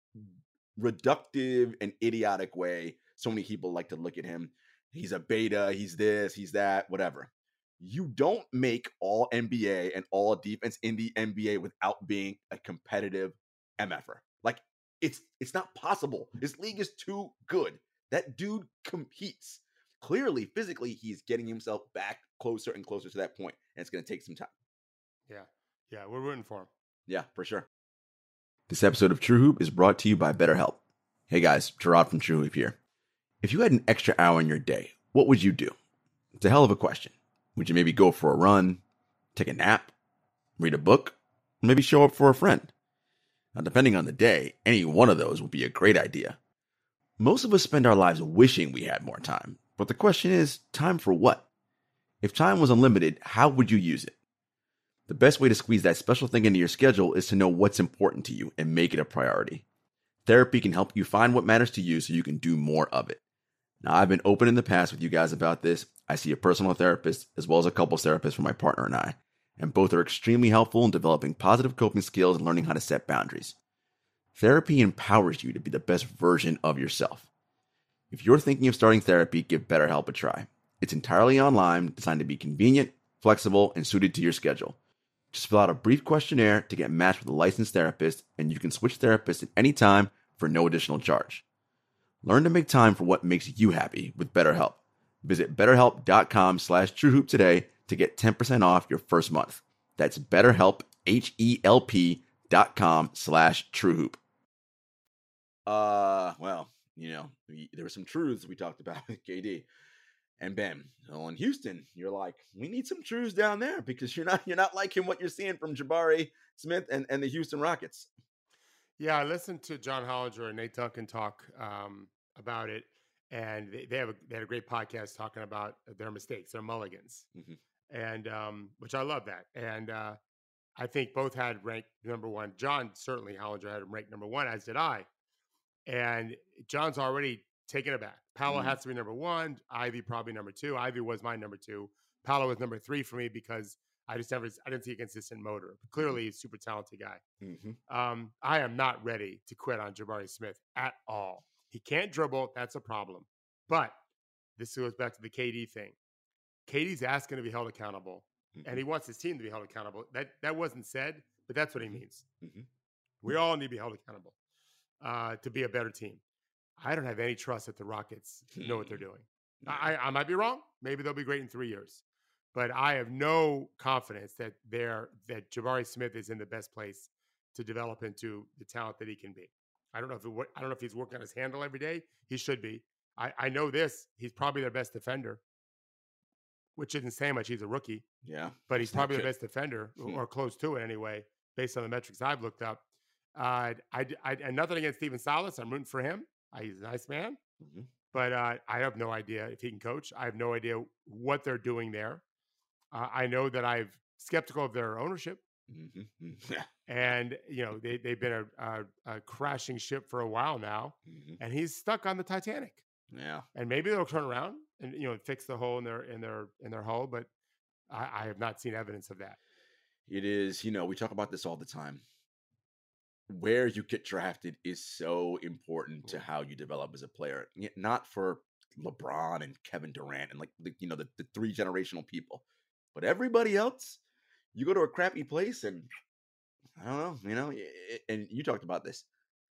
A: reductive and idiotic way so many people like to look at him. He's a beta, he's this, he's that, whatever. You don't make all N B A and all defense in the N B A without being a competitive M F er. Like, it's it's not possible. This league is too good. That dude competes. Clearly, physically, he's getting himself back closer and closer to that point, and it's going to take some time.
B: Yeah. Yeah. We're rooting for him.
A: Yeah, for sure. This episode of True Hoop is brought to you by BetterHelp. Hey guys, Gerard from True Hoop here. If you had an extra hour in your day, what would you do? It's a hell of a question. Would you maybe go for a run, take a nap, read a book, or maybe show up for a friend? Now, depending on the day, any one of those would be a great idea. Most of us spend our lives wishing we had more time, but the question is, time for what? If time was unlimited, how would you use it? The best way to squeeze that special thing into your schedule is to know what's important to you and make it a priority. Therapy can help you find what matters to you so you can do more of it. Now, I've been open in the past with you guys about this. I see a personal therapist as well as a couples therapist for my partner and I, and both are extremely helpful in developing positive coping skills and learning how to set boundaries. Therapy empowers you to be the best version of yourself. If you're thinking of starting therapy, give BetterHelp a try. It's entirely online, designed to be convenient, flexible, and suited to your schedule. Just fill out a brief questionnaire to get matched with a licensed therapist, and you can switch therapists at any time for no additional charge. Learn to make time for what makes you happy with BetterHelp. Visit betterhelp.com slash truehoop today to get ten percent off your first month. That's BetterHelp, H-E-L-P dot com slash truehoop. Uh, well, you know, we, there were some truths we talked about with K D and Ben. Well, in Houston, you're like, we need some truths down there because you're not you're not liking what you're seeing from Jabari Smith and, and the Houston Rockets.
B: Yeah, I listened to John Hollinger and Nate Duncan talk um, about it, and they, they have a, they had a great podcast talking about their mistakes, their mulligans,
A: Mm-hmm.
B: and um, which I love that. And uh, I think both had ranked number one. John certainly Hollinger had him ranked number one, as did I. And John's already taken it back. Paolo
A: Mm-hmm.
B: has to be number one. Ivy probably number two. Ivy was my number two. Paolo was number three for me because I just never, I didn't see a consistent motor. Clearly, he's a super talented guy.
A: Mm-hmm.
B: Um, I am not ready to quit on Jabari Smith at all. He can't dribble. That's a problem. But this goes back to the K D thing. K D's asking to be held accountable,
A: Mm-hmm.
B: and he wants his team to be held accountable. That that wasn't said, but that's what he means.
A: Mm-hmm.
B: We all need to be held accountable uh, to be a better team. I don't have any trust that the Rockets know what they're doing. I, I might be wrong. Maybe they'll be great in three years, but I have no confidence that they're that Jabari Smith is in the best place to develop into the talent that he can be. I don't know if it, I don't know if he's working on his handle every day. He should be. I, I know this. He's probably their best defender, which isn't saying much. He's a rookie.
A: Yeah,
B: but he's
A: that's not
B: probably the
A: good.
B: best defender,
A: Hmm.
B: or close to it anyway, based on the metrics I've looked up. Uh, I, I, and nothing against Steven Silas. I'm rooting for him. Uh, he's a nice man,
A: Mm-hmm.
B: but uh, I have no idea if he can coach. I have no idea what they're doing there. Uh, I know that I'm skeptical of their ownership,
A: Mm-hmm. Yeah.
B: and you know they they've been a, a, a crashing ship for a while now,
A: Mm-hmm.
B: and he's stuck on the Titanic.
A: Yeah.
B: And maybe they'll turn around and you know fix the hole in their in their in their hull, but I, I have not seen evidence of that.
A: It is, you know, we talk about this all the time. Where you get drafted is so important to how you develop as a player. Yet not for LeBron and Kevin Durant and like the, you know the, the three generational people, but everybody else. You go to a crappy place and I don't know, you know, i- i- and you talked about this.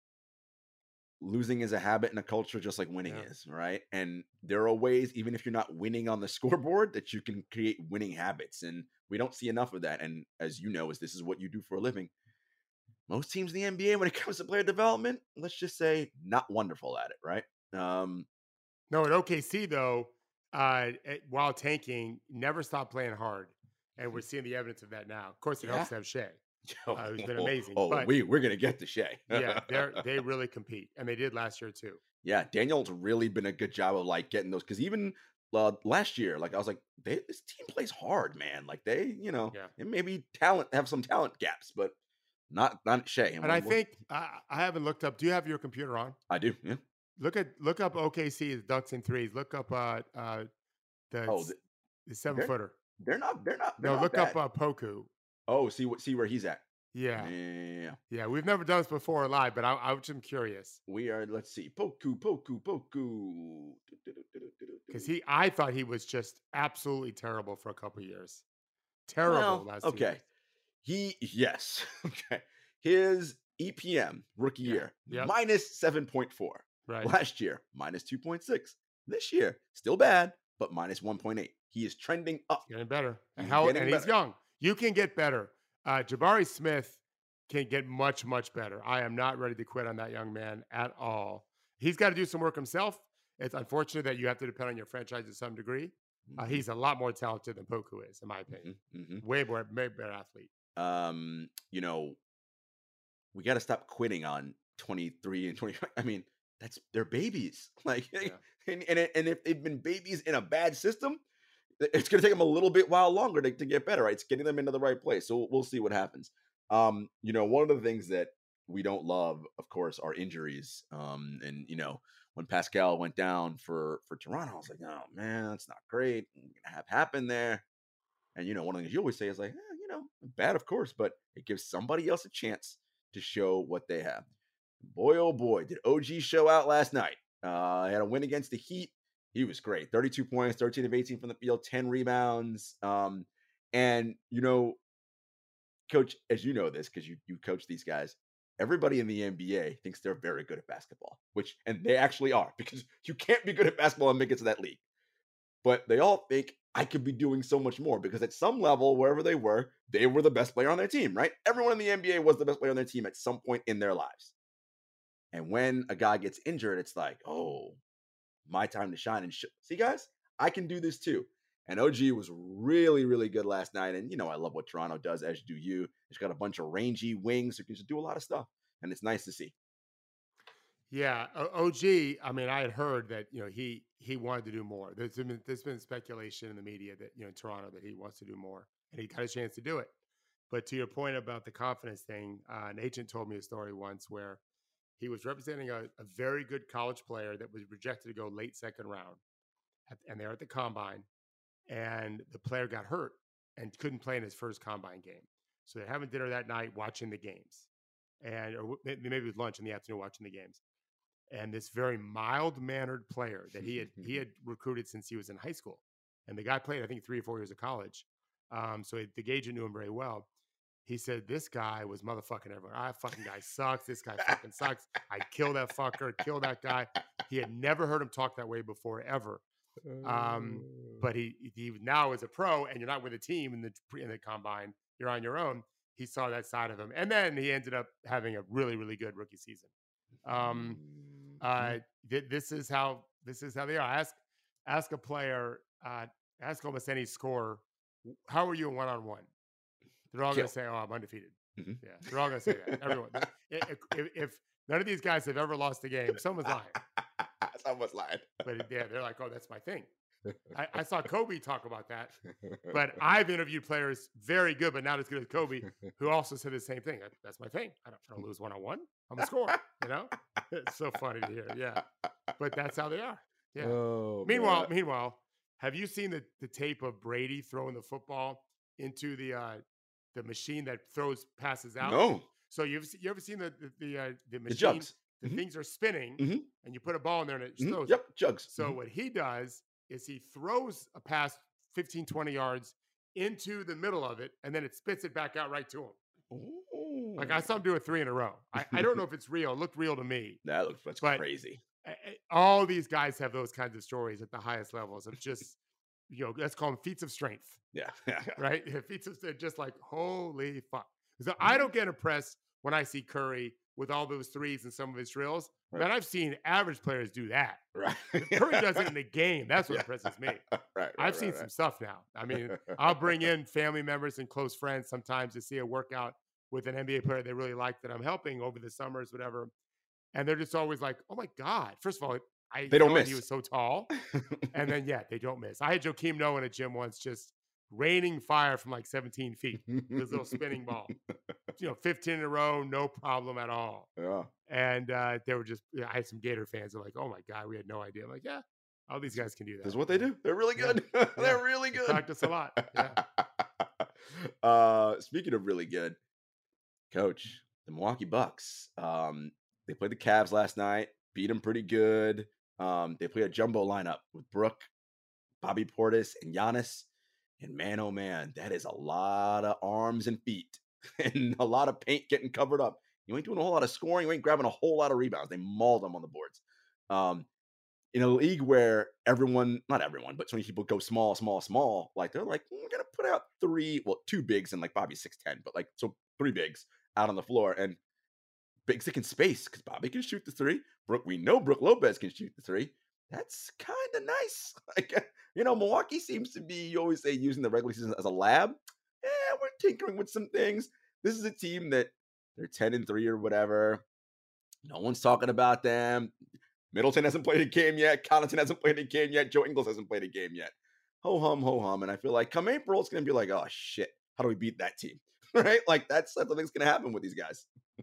A: Losing is a habit and a culture, just like winning
B: Yeah.
A: is, right? And there are ways, even if you're not winning on the scoreboard, that you can create winning habits. And we don't see enough of that. And as you know, as this is what you do for a living, most teams in the N B A, when it comes to player development, let's just say not wonderful at it, right? Um,
B: No, at O K C though, uh, it- while tanking, never stopped playing hard, and we're seeing the evidence of that now. Of course, it helps to have Shea.
A: oh,
B: Uh, who's been amazing,
A: Oh,
B: but-
A: we we're gonna get to Shea.
B: Yeah, they're they really compete, and they did last year too.
A: Yeah, Daniel's really been a good job of like getting those because even uh, last year, like I was like, they, this team plays hard, man. Like they, you know,
B: Yeah.
A: and maybe talent have some talent gaps, but not not Shea.
B: And I think I, I haven't looked up. Do you have your computer on?
A: I do. Yeah.
B: Look at look up O K C's dunks and threes. Look up uh uh the,
A: Oh,
B: s-
A: the-
B: the seven
A: they're-
B: footer.
A: They're not. They're not. They're
B: No,
A: not
B: look
A: bad.
B: up uh, Poku.
A: Oh, see what see where he's at.
B: Yeah,
A: Yeah.
B: yeah. We've never done this before live, but I, I was just curious
A: We are. Let's see. Poku, Poku, Poku.
B: because he I thought he was just absolutely terrible for a couple years. Terrible
A: Well,
B: last two
A: okay.
B: years.
A: He yes. Okay. His E P M rookie
B: Yeah.
A: year
B: Yep.
A: minus seven point four.
B: Right.
A: Last year minus two point six. This year still bad, but minus one point eight. He is trending up.
B: Getting better. And
A: He's
B: how
A: getting
B: and he's
A: better.
B: young. You can get better. Uh Jabari Smith can get much, much better. I am not ready to quit on that young man at all. He's got to do some work himself. It's unfortunate that you have to depend on your franchise to some degree. Uh,
A: Mhm,
B: he's a lot more talented than Poku is, in my opinion.
A: mhm, mhm.
B: Way more, way better athlete.
A: Um, you know, we got to stop quitting on twenty-three and twenty-five. I mean, that's they're babies. Like,
B: Yeah.
A: and and, it- and if they've been babies in a bad system, i- it's going to take them a little bit while longer to, to get better. Right? It's getting them into the right place. So we'll, we'll see what happens. Um, you know, one of the things that we don't love, of course, are injuries. Um, and you know, when Pascal went down for for Toronto, I was like, oh man, that's not great. Gonna have happen there. And you know, one of the things you always say is like, eh, you know, bad, of course, but it gives somebody else a chance to show what they have. Boy, oh boy, did O G show out last night. Uh, he had a win against the Heat. He was great. thirty-two points, thirteen of eighteen from the field, ten rebounds. Um, and you know, coach, as you know this, because you you coach these guys, everybody in the N B A thinks they're very good at basketball, which and they actually are, because you can't be good at basketball and make it to that league. But they all think I could be doing so much more because at some level, wherever they were, they were the best player on their team, right? Everyone in the N B A was the best player on their team at some point in their lives. And when a guy gets injured, it's like, oh, my time to shine. And sh- see, guys, I can do this too. And O G was really, really good last night. And, you know, I love what Toronto does, as do you. He's got a bunch of rangy wings who can just do a lot of stuff. And it's nice to see.
B: Yeah, O- OG. I mean, I had heard that you know he he wanted to do more. There's been there's been speculation in the media that you know in Toronto that he wants to do more, and he got a chance to do it. But to your point about the confidence thing, uh, an agent told me a story once where he was representing a, a very good college player that was rejected to go late second round, at, and they're at the combine, and the player got hurt and couldn't play in his first combine game. So they're having dinner that night, watching the games, and or maybe it was lunch in the afternoon, watching the games and this very mild mannered player that he had he had recruited since he was in high school, and the guy played I think three or four years of college, um, so the agent knew him very well. He said this guy was motherfucking everyone. Ah, fucking guy sucks. This guy fucking sucks. I kill that fucker. Kill that guy. He had never heard him talk that way before ever. Um, but he he now is a pro, and you're not with a team in the in the combine. You're on your own. He saw that side of him, and then he ended up having a really really good rookie season. Um,
A: Mhm.
B: uh, th- this is how this is how they are. Ask ask a player, uh, ask almost any scorer, "W- how are you in one on one? They're all going to
A: Kill.
B: say, "Oh, I'm undefeated."
A: Mhm.
B: Yeah, they're all going to say that. Everyone. I- If, if, if none of these guys have ever lost a game, someone's lying.
A: Someone's lying.
B: But it- yeah, they're like, "Oh, that's my thing." I, I saw Kobe talk about that, but I've interviewed players very good, but not as good as Kobe, who also said the same thing. "That- That's my thing. I don't, I don't lose one on one. I'm a scorer. You know, it's so funny to hear. Yeah, but that's how they are. Yeah.
A: Oh
B: Meanwhile,
A: man.
B: meanwhile, have you seen the, the tape of Brady throwing the football into the uh, the machine that throws passes out?
A: No.
B: So you've se- you ever seen the the the, uh, the
A: The
B: machine?
A: jugs.
B: The
A: Mhm,
B: things are spinning,
A: mhm,
B: and you put a ball in there, and it just
A: mhm.
B: throws it.
A: Yep, jugs.
B: So
A: Mhm.
B: what he does is he throws a pass fifteen, twenty yards into the middle of it, and then it spits it back out right to him. Like I saw him
A: Ooh.
B: do it three in a row. I, I don't know if it's real. It looked real to me,
A: That looks that's
B: but
A: crazy.
B: a- a- all these guys have those kinds of stories at the highest levels of just, you know, let's call them feats of strength,
A: Yeah.
B: right? Feats of strength, just like, holy fuck. So I
A: Mhm.
B: don't get impressed when I see Curry with all those threes and some of his drills.
A: Right.
B: Man, I've seen average players do that.
A: Right.
B: Curry does it in the game. That's what
A: Yeah.
B: impresses me.
A: Right, right,
B: I've seen
A: right,
B: some stuff now. I mean,
A: right.
B: I'll bring in family members and close friends sometimes to see a workout with an N B A player they really like that I'm helping over the summers, whatever. And they're just always like, oh my God. First of all, I
A: They don't
B: thought he
A: miss.
B: was so tall. And then, yeah, they don't miss. I had Joakim Noah in a gym once just raining fire from like seventeen feet, this little spinning ball, you know, fifteen in a row, no problem at all.
A: Yeah.
B: And uh, they were just, yeah, I had some Gator fans. They're like, oh my God, we had no idea. I'm like, yeah, all these guys can do that.
A: That's what they
B: you know?
A: do. They're really
B: Yeah.
A: good.
B: Yeah.
A: They're really
B: They
A: good.
B: practice a lot. Yeah.
A: uh, speaking of really good, coach, the Milwaukee Bucks. Um, they played the Cavs last night, beat them pretty good. Um, they played a jumbo lineup with Brooke, Bobby Portis, and Giannis. And man, oh man, that is a lot of arms and feet and a lot of paint getting covered up. You ain't doing a whole lot of scoring. You ain't grabbing a whole lot of rebounds. They mauled them on the boards. Um, in a league where everyone, not everyone, but so many people go small, small, small, like they're like, "Mm, we're going to put out three, well, two bigs and like Bobby six ten, but like, so three bigs out on the floor. And Big Sick in space because Bobby can shoot the three. Brooke, we know Brooke Lopez can shoot the three. That's kind of nice. Like, you know, Milwaukee seems to be, you always say, using the regular season as a lab. Yeah, we're tinkering with some things. This is a team that they're ten and three or whatever. No one's talking about them. Middleton hasn't played a game yet. Connaughton hasn't played a game yet. Joe Ingles hasn't played a game yet. Ho hum, ho hum. And I feel like come April, it's going to be like, oh, shit. How do we beat that team? Right? Like, that's something's going to happen with these guys.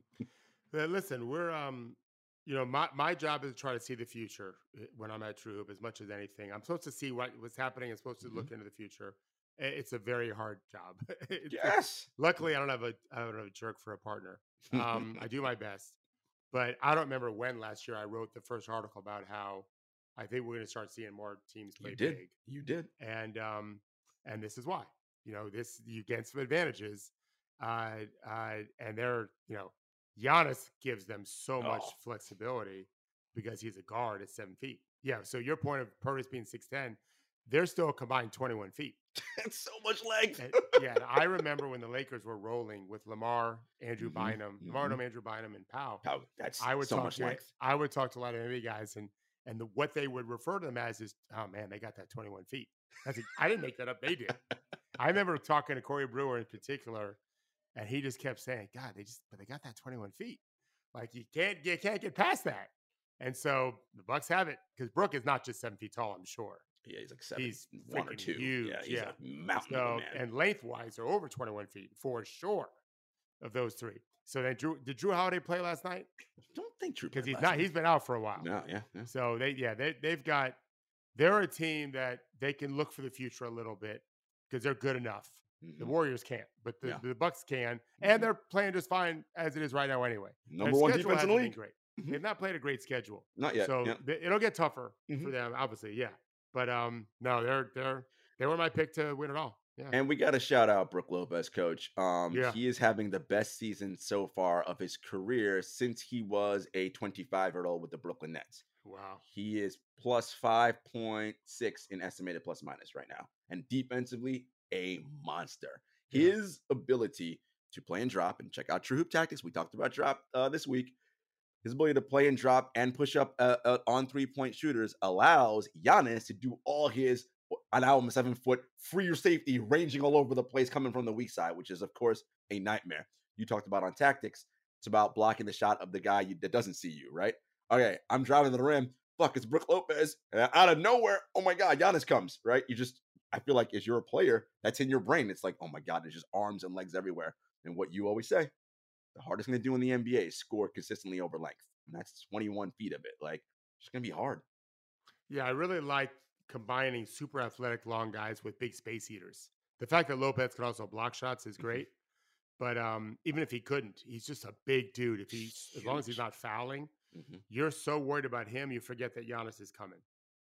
B: But listen, we're, um, you know, my, my job is to try to see the future when I'm at True Hoop as much as anything. I'm supposed to see what what's happening. I'm supposed to mm-hmm. look into the future. It's a very hard job.
A: Yes.
B: Luckily, I don't have a I don't have a jerk for a partner. Um, I do my best. But I don't remember when last year I wrote the first article about how I think we're going to start seeing more teams play
A: you did.
B: big.
A: You did.
B: And um, and this is why. You know, this you get some advantages. Uh, uh, and they're, you know, Giannis gives them so much
A: Oh.
B: flexibility because he's a guard at seven feet. Yeah. So your point of Purvis being six ten, they're still combined twenty-one feet.
A: That's so much length.
B: And, yeah. And I remember when the Lakers were rolling with Lamar, Andrew mm-hmm, Bynum, mm-hmm. Lamar, Andrew Bynum, and Powell.
A: Oh, that's
B: I would
A: so
B: talk
A: much
B: to,
A: length.
B: I would talk to a lot of N B A guys, and and the, what they would refer to them as is, oh man, they got that twenty-one feet. That's a, I didn't make that up. They did. I remember talking to Corey Brewer in particular, and he just kept saying, God, they just, but they got that twenty-one feet. Like you can't, you can't get past that. And so the Bucks have it because Brooke is not just seven feet tall, I'm sure.
A: Yeah, he's like seven,
B: he's
A: one or two.
B: Huge.
A: Yeah, he's
B: yeah.
A: like mountain
B: so,
A: of a man.
B: And lengthwise, they're over twenty-one feet for sure of those three. So then, Drew, did Drew Holiday play last night?
A: I don't think Drew
B: because he's not.
A: night.
B: He's been out for a while.
A: No, yeah, yeah.
B: So they, yeah, they they've got. They're a team that they can look for the future a little bit because they're good enough. Mm-hmm. The Warriors can't, but the, yeah. the Bucks can, and mm-hmm. they're playing just fine as it is right now anyway.
A: Number Their one defense in the league.
B: Great. Mm-hmm. They've not played a great schedule.
A: Not yet.
B: So
A: yeah.
B: they, it'll get tougher mm-hmm. for them, obviously, yeah. But um, no, they're they're they were my pick to win it all. Yeah.
A: And we got to shout out Brooke Lopez, coach. Um,
B: yeah.
A: He is having the best season so far of his career since he was a twenty-five-year-old with the Brooklyn Nets.
B: Wow.
A: He is plus five point six in estimated plus minus right now. And defensively, a monster. Yeah. His ability to play and drop, and check out True Hoop Tactics. We talked about drop uh, this week. His ability to play and drop and push up uh, uh, on three-point shooters allows Giannis to do all his, an hour seven foot free safety ranging all over the place coming from the weak side, which is, of course, a nightmare. You talked about on tactics. It's about blocking the shot of the guy you, that doesn't see you, right? Okay, I'm driving to the rim. Fuck, it's Brooke Lopez. And out of nowhere, oh my God, Giannis comes, right? You just, I feel like as you're a player, that's in your brain. It's like, oh my God, there's just arms and legs everywhere. And what you always say, the hardest thing to do in the N B A is score consistently over length. And that's twenty-one feet of it. Like, it's going to be hard.
B: Yeah, I really like combining super athletic long guys with big space eaters. The fact that Lopez can also block shots is great. Mm-hmm. But um, even if he couldn't, he's just a big dude. If he's, as long as he's not fouling, mm-hmm. you're so worried about him, you forget that Giannis is coming.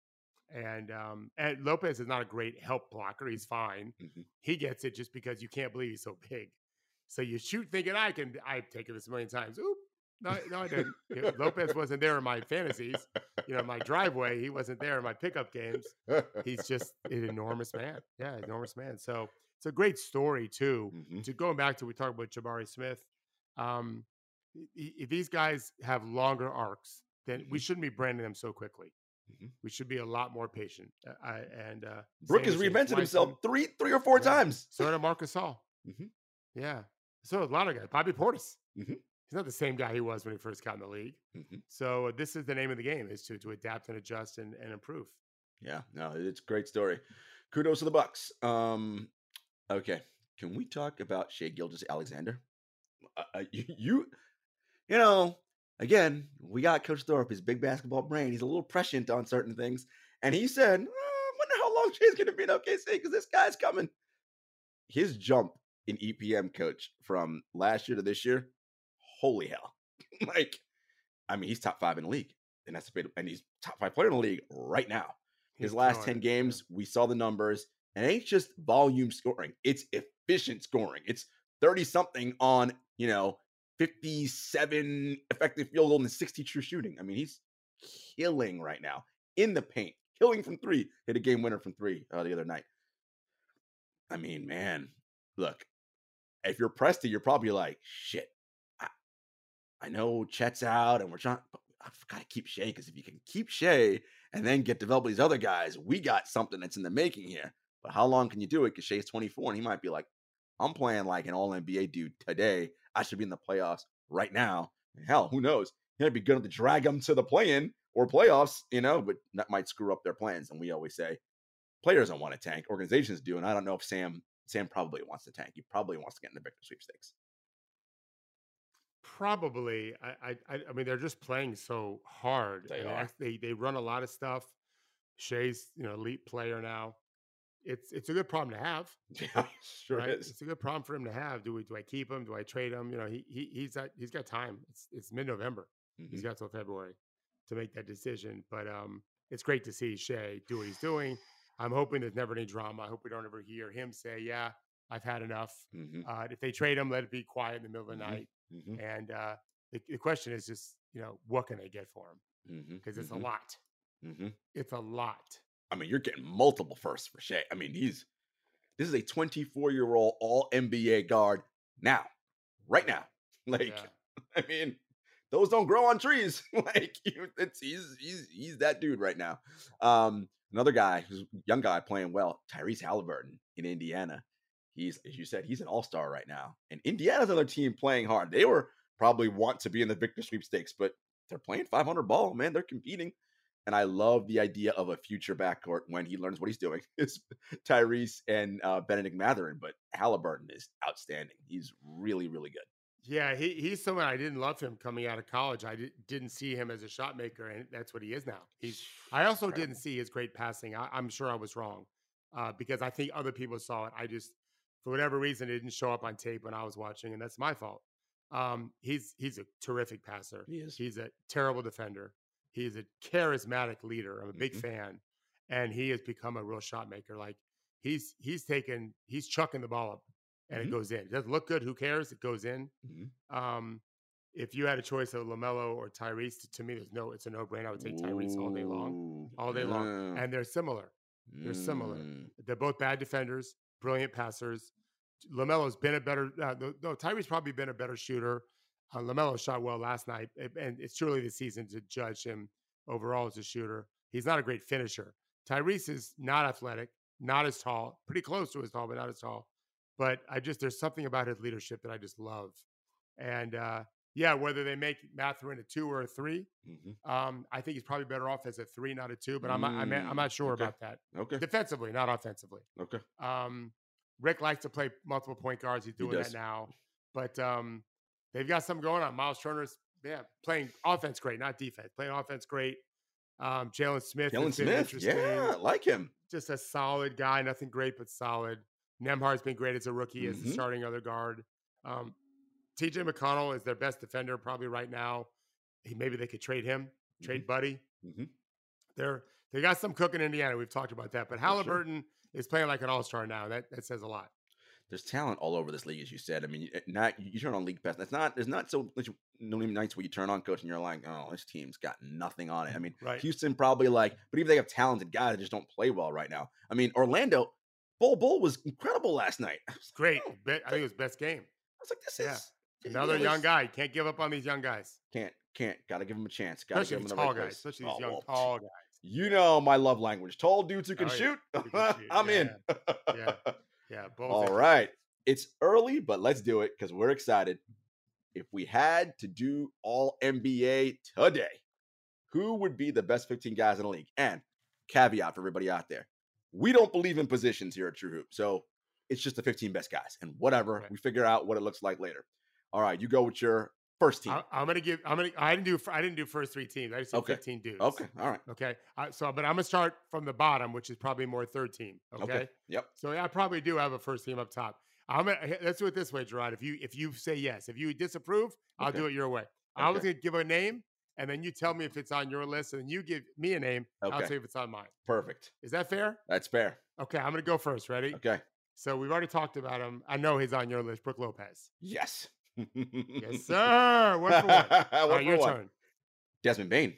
B: And um, and Lopez is not a great help blocker. He's fine. Mm-hmm. He gets it just because you can't believe he's so big. So you shoot thinking, I can, I've taken this a million times. Oop. No, no, I didn't. Lopez wasn't there in my fantasies. You know, my driveway, he wasn't there in my pickup games. He's just an enormous man. Yeah, enormous man. So it's a great story, too. Mm-hmm. To going back to, we talked about Jabari Smith. Um, if these guys have longer arcs, then mm-hmm. we shouldn't be branding them so quickly. Mm-hmm. We should be a lot more patient. Uh, I, and uh,
A: Brooke has reinvented himself three, three or four yeah. times.
B: So did Marcus Hall. Mm-hmm. Yeah. So a lot of guys. Bobby Portis. Mm-hmm. He's not the same guy he was when he first got in the league. Mm-hmm. So uh, this is the name of the game, is to to adapt and adjust and, and improve.
A: Yeah, no, it's a great story. Kudos to the Bucks. Um, okay, can we talk about Shai Gilgeous-Alexander? Uh, you, you, you know, again, we got Coach Thorpe, his big basketball brain. He's a little prescient on certain things. And he said, oh, I wonder how long Shai's going to be in O K C because this guy's coming. His jump in E P M, coach, from last year to this year, holy hell. Like, I mean, he's top five in the league. And that's and he's top five player in the league right now. His he's last ten games, yeah. we saw the numbers. And it ain't just volume scoring. It's efficient scoring. It's thirty-something on, you know, fifty-seven effective field goal and sixty true shooting. I mean, he's killing right now in the paint. Killing from three. Hit a game winner from three uh, the other night. I mean, man, look, if you're Presti, you're probably like, shit, I know Chet's out and we're trying, but I've got to keep Shea because if you can keep Shea and then get develop these other guys, we got something that's in the making here. But how long can you do it? Because Shea's twenty-four and he might be like, I'm playing like an all N B A dude today. I should be in the playoffs right now. And hell, who knows? He might be good enough to drag them to the play-in or playoffs, you know, but that might screw up their plans. And we always say players don't want to tank, organizations do. And I don't know if Sam Sam probably wants to tank. He probably wants to get in the Victor sweepstakes.
B: Probably. I, I I mean, they're just playing so hard.
A: They
B: And
A: are.
B: they they run a lot of stuff. Shea's, you know, elite player now. It's it's a good problem to have,
A: Yeah, sure
B: right?
A: is.
B: It's a good problem for him to have. Do we do I keep him? Do I trade him? You know, he he he's got he's got time. It's it's mid November. He's
A: Mm-hmm.
B: got till February to make that decision. But um, it's great to see Shea do what he's doing. I'm hoping there's never any drama. I hope we don't ever hear him say, "Yeah, I've had enough."
A: Mm-hmm.
B: Uh, if they trade him, let it be quiet in the middle of the
A: Mm-hmm.
B: night.
A: Mm-hmm.
B: And uh, the, the question is just, you know, what can they get for him?
A: Mm-hmm.
B: Because it's a
A: Mm-hmm.
B: lot.
A: Mm-hmm.
B: It's a lot.
A: I mean, you're getting multiple firsts for Shea. I mean, he's this is a twenty-four year old all N B A guard now, right now. Like,
B: Yeah.
A: I mean, those don't grow on trees. Like, you- it's he's he's he's that dude right now. Um, another guy, who's a young guy playing well, Tyrese Halliburton in Indiana. He's, as you said, he's an all star right now, and Indiana's another team playing hard. They were probably want to be in the Victor sweepstakes, but they're playing five hundred ball, man. They're competing. And I love the idea of a future backcourt when he learns what he's doing. It's Tyrese and uh, Benedict Mathurin, but Halliburton is outstanding. He's really, really good.
B: Yeah, he he's someone I didn't love him coming out of college. I di- didn't see him as a shot maker, and that's what he is now. He's. I also didn't
A: Incredible.
B: see his great passing. I, I'm sure I was wrong, uh, because I think other people saw it. I just, for whatever reason, it didn't show up on tape when I was watching, and that's my fault. Um, he's he's a terrific passer.
A: He is.
B: He's a terrible defender. He's a charismatic leader. I'm a big
A: Mhm.
B: fan, and he has become a real shot maker. Like he's he's taken he's chucking the ball up, and it
A: Mhm.
B: goes in. It doesn't look good. Who cares? It goes in.
A: Mhm.
B: Um, if you had a choice of LaMelo or Tyrese, to, to me, there's no, it's a no brainer. I would take Tyrese all day long,
A: Ooh,
B: all day long.
A: yeah.
B: And they're similar. They're similar.
A: Mm.
B: They're both bad defenders, brilliant passers. LaMelo's been a better, uh, no, no, Tyrese probably been a better shooter. Uh, LaMelo shot well last night, a- and it's truly the season to judge him overall as a shooter. He's not a great finisher. Tyrese is not athletic, not as tall, pretty close to as tall, but not as tall. But I just, there's something about his leadership that I just love. And uh, yeah, whether they make Mathurin a two or a three,
A: Mhm.
B: um, I think he's probably better off as a three, not a two. But I'm not, I'm, not- I'm
A: Mm.
B: not sure
A: Okay.
B: about that.
A: Okay.
B: Defensively, not offensively.
A: Okay.
B: Um, Rick likes to play multiple point guards. He's
A: He
B: doing that
A: does.
B: now. But um, they've got something going on. Miles Turner's, yeah, playing offense great, not defense. Playing offense great. Um, Jalen Smith
A: Kellen
B: has been
A: Smith.
B: interesting.
A: Yeah, I like him.
B: Just a solid guy. Nothing great, but solid. Nemhart's been great as a rookie, as the
A: Mhm.
B: starting other guard. Um, T J McConnell is their best defender probably right now. He, maybe they could trade him, trade Buddy.
A: Mhm.
B: They're they got some cooking in Indiana. We've talked about that, but
A: For sure.
B: Halliburton is playing like an all star now. That that says a lot.
A: There's talent all over this league, as you said. I mean, you- not you turn on League Pass. That's not. There's not so much no nights where you turn on Coach and you're like, oh, this team's got nothing on it. I mean,
B: Right.
A: Houston probably like, but even they have talented guys that just don't play well right now. I mean, Orlando, Bull Bull was incredible last night. I was like,
B: Great.
A: oh,
B: Be- I think it was best game.
A: I was like, this
B: Yeah.
A: is
B: Another
A: you know,
B: young
A: this-
B: guy. Can't give up on these young guys,
A: Can't can't. Got to give him a chance. Got to
B: especially
A: give him
B: these
A: the
B: tall
A: right
B: guys,
A: place.
B: especially these
A: Oh,
B: young
A: well,
B: tall guys.
A: You know my love language. Tall dudes who can
B: Oh, yeah.
A: shoot.
B: Who can shoot.
A: I'm in.
B: Yeah. Yeah. Both
A: All
B: interesting.
A: right. It's early, but let's do it because we're excited. If we had to do all N B A today, who would be the best fifteen guys in the league? And caveat for everybody out there, we don't believe in positions here at True Hoop. So it's just the fifteen best guys. And whatever,
B: Right.
A: we figure out what it looks like later. All right, you go with your first team.
B: I, I'm gonna give. I'm gonna. I didn't do. I didn't do first three teams. I just did
A: Okay.
B: fifteen dudes.
A: Okay. All right.
B: Okay. Uh, so, but I'm gonna start from the bottom, which is probably more third team. Okay.
A: Okay. Yep.
B: So yeah, I probably do have a first team up top. I'm gonna h- let's do it this way, Gerard. If you if you say yes, if you disapprove, I'll
A: Okay.
B: do it your way. I was
A: Okay.
B: gonna give a name, and then you tell me if it's on your list, and then you give me a name. I'll
A: Okay.
B: tell you if it's on mine.
A: Perfect.
B: Is that fair?
A: That's fair.
B: Okay. I'm gonna go first. Ready?
A: Okay.
B: So we've already talked about him. I know he's on your list, Brooke Lopez.
A: Yes.
B: Yes, sir. One for one. All
A: One
B: right,
A: for
B: your
A: one.
B: turn.
A: Desmond Bain.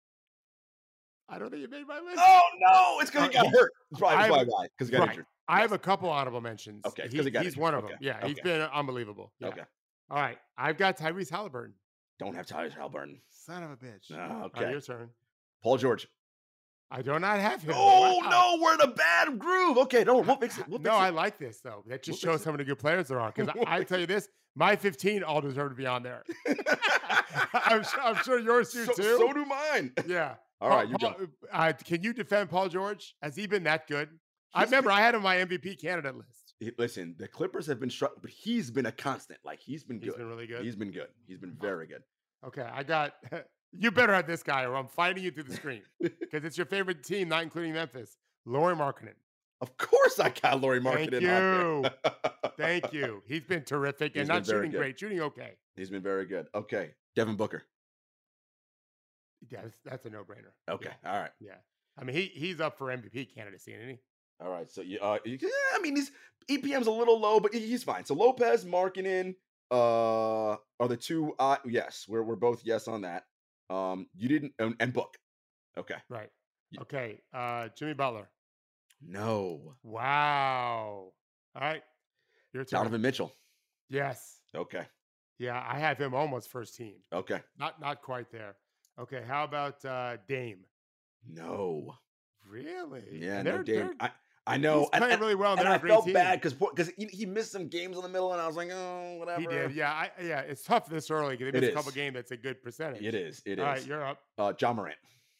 B: I don't think you made my list.
A: Oh no! It's because
B: Uh,
A: he got
B: he-
A: hurt. It's probably,
B: I-
A: that's probably why. Because he got
B: right.
A: injured.
B: I have a couple honorable mentions.
A: Okay, 'cause
B: He-
A: he got
B: he's
A: injured.
B: one of
A: Okay,
B: them. Yeah, he's
A: okay.
B: been unbelievable. Yeah.
A: Okay.
B: All right, I've got Tyrese Halliburton.
A: Don't have Tyrese Halliburton.
B: Son of a bitch.
A: Oh,
B: All
A: okay.
B: right, your turn.
A: Paul George.
B: I do not have him.
A: Oh,
B: Wow.
A: no, we're in a bad groove. Okay, don't worry. We'll fix it. We'll fix
B: no,
A: it.
B: I like this, though. That just
A: We'll
B: shows how many good players there are. Because
A: We'll
B: I, I
A: fix
B: tell you this, my fifteen all deserve to be on there. I'm, sure, I'm sure yours do,
A: so,
B: too.
A: so do mine.
B: Yeah.
A: All
B: Paul,
A: right, you
B: Paul,
A: go.
B: uh, can you defend Paul George? Has he been that good? I
A: He's
B: remember
A: been-
B: I had him on my M V P candidate list.
A: He- Listen, the Clippers have been struck, but he's been a constant. Like, he's been
B: He's
A: good.
B: been really good.
A: He's been good. He's been very good.
B: Okay, I got. You better have this guy, or I'm fighting you through the screen because it's your favorite team, not including Memphis. Lauri Markkanen.
A: Of course, I got Lauri
B: Thank
A: Markkanen
B: you.
A: on there.
B: Thank you. He's been terrific
A: He's
B: and
A: been
B: not
A: very
B: shooting
A: good.
B: great, shooting okay.
A: He's been very good. Okay, Devin Booker.
B: Yeah, that's, that's a no-brainer.
A: Okay,
B: Yeah.
A: all right,
B: Yeah. I mean, he he's up for M V P candidacy, isn't he?
A: all right. So you, uh, you, yeah, I mean, his E P M's a little low, but he- he's fine. So Lopez, Markkanen, uh, are the two. Uh, yes, we're we're both yes on that. Um, you didn't, and, and Book. Okay,
B: Right.
A: Yeah.
B: Okay. Uh, Jimmy Butler.
A: no.
B: Wow. All right. Your turn.
A: Donovan Mitchell.
B: Yes.
A: Okay,
B: Yeah, I have him almost first team.
A: okay,
B: Not not quite there. Okay. How about uh, Dame?
A: no.
B: Really?
A: Yeah,
B: And
A: no,
B: they're-
A: Dame.
B: they're-
A: I I know.
B: He's
A: and-
B: playing
A: and-
B: really well. And
A: And
B: they're
A: I
B: a great
A: felt
B: team.
A: bad because because he, he missed some games in the middle, and I was like, oh, whatever.
B: He did. Yeah. I, yeah. It's tough this early because they
A: It
B: missed a couple
A: is.
B: games. That's a good percentage.
A: It is. It is.
B: All right. You're up.
A: uh, John Morant.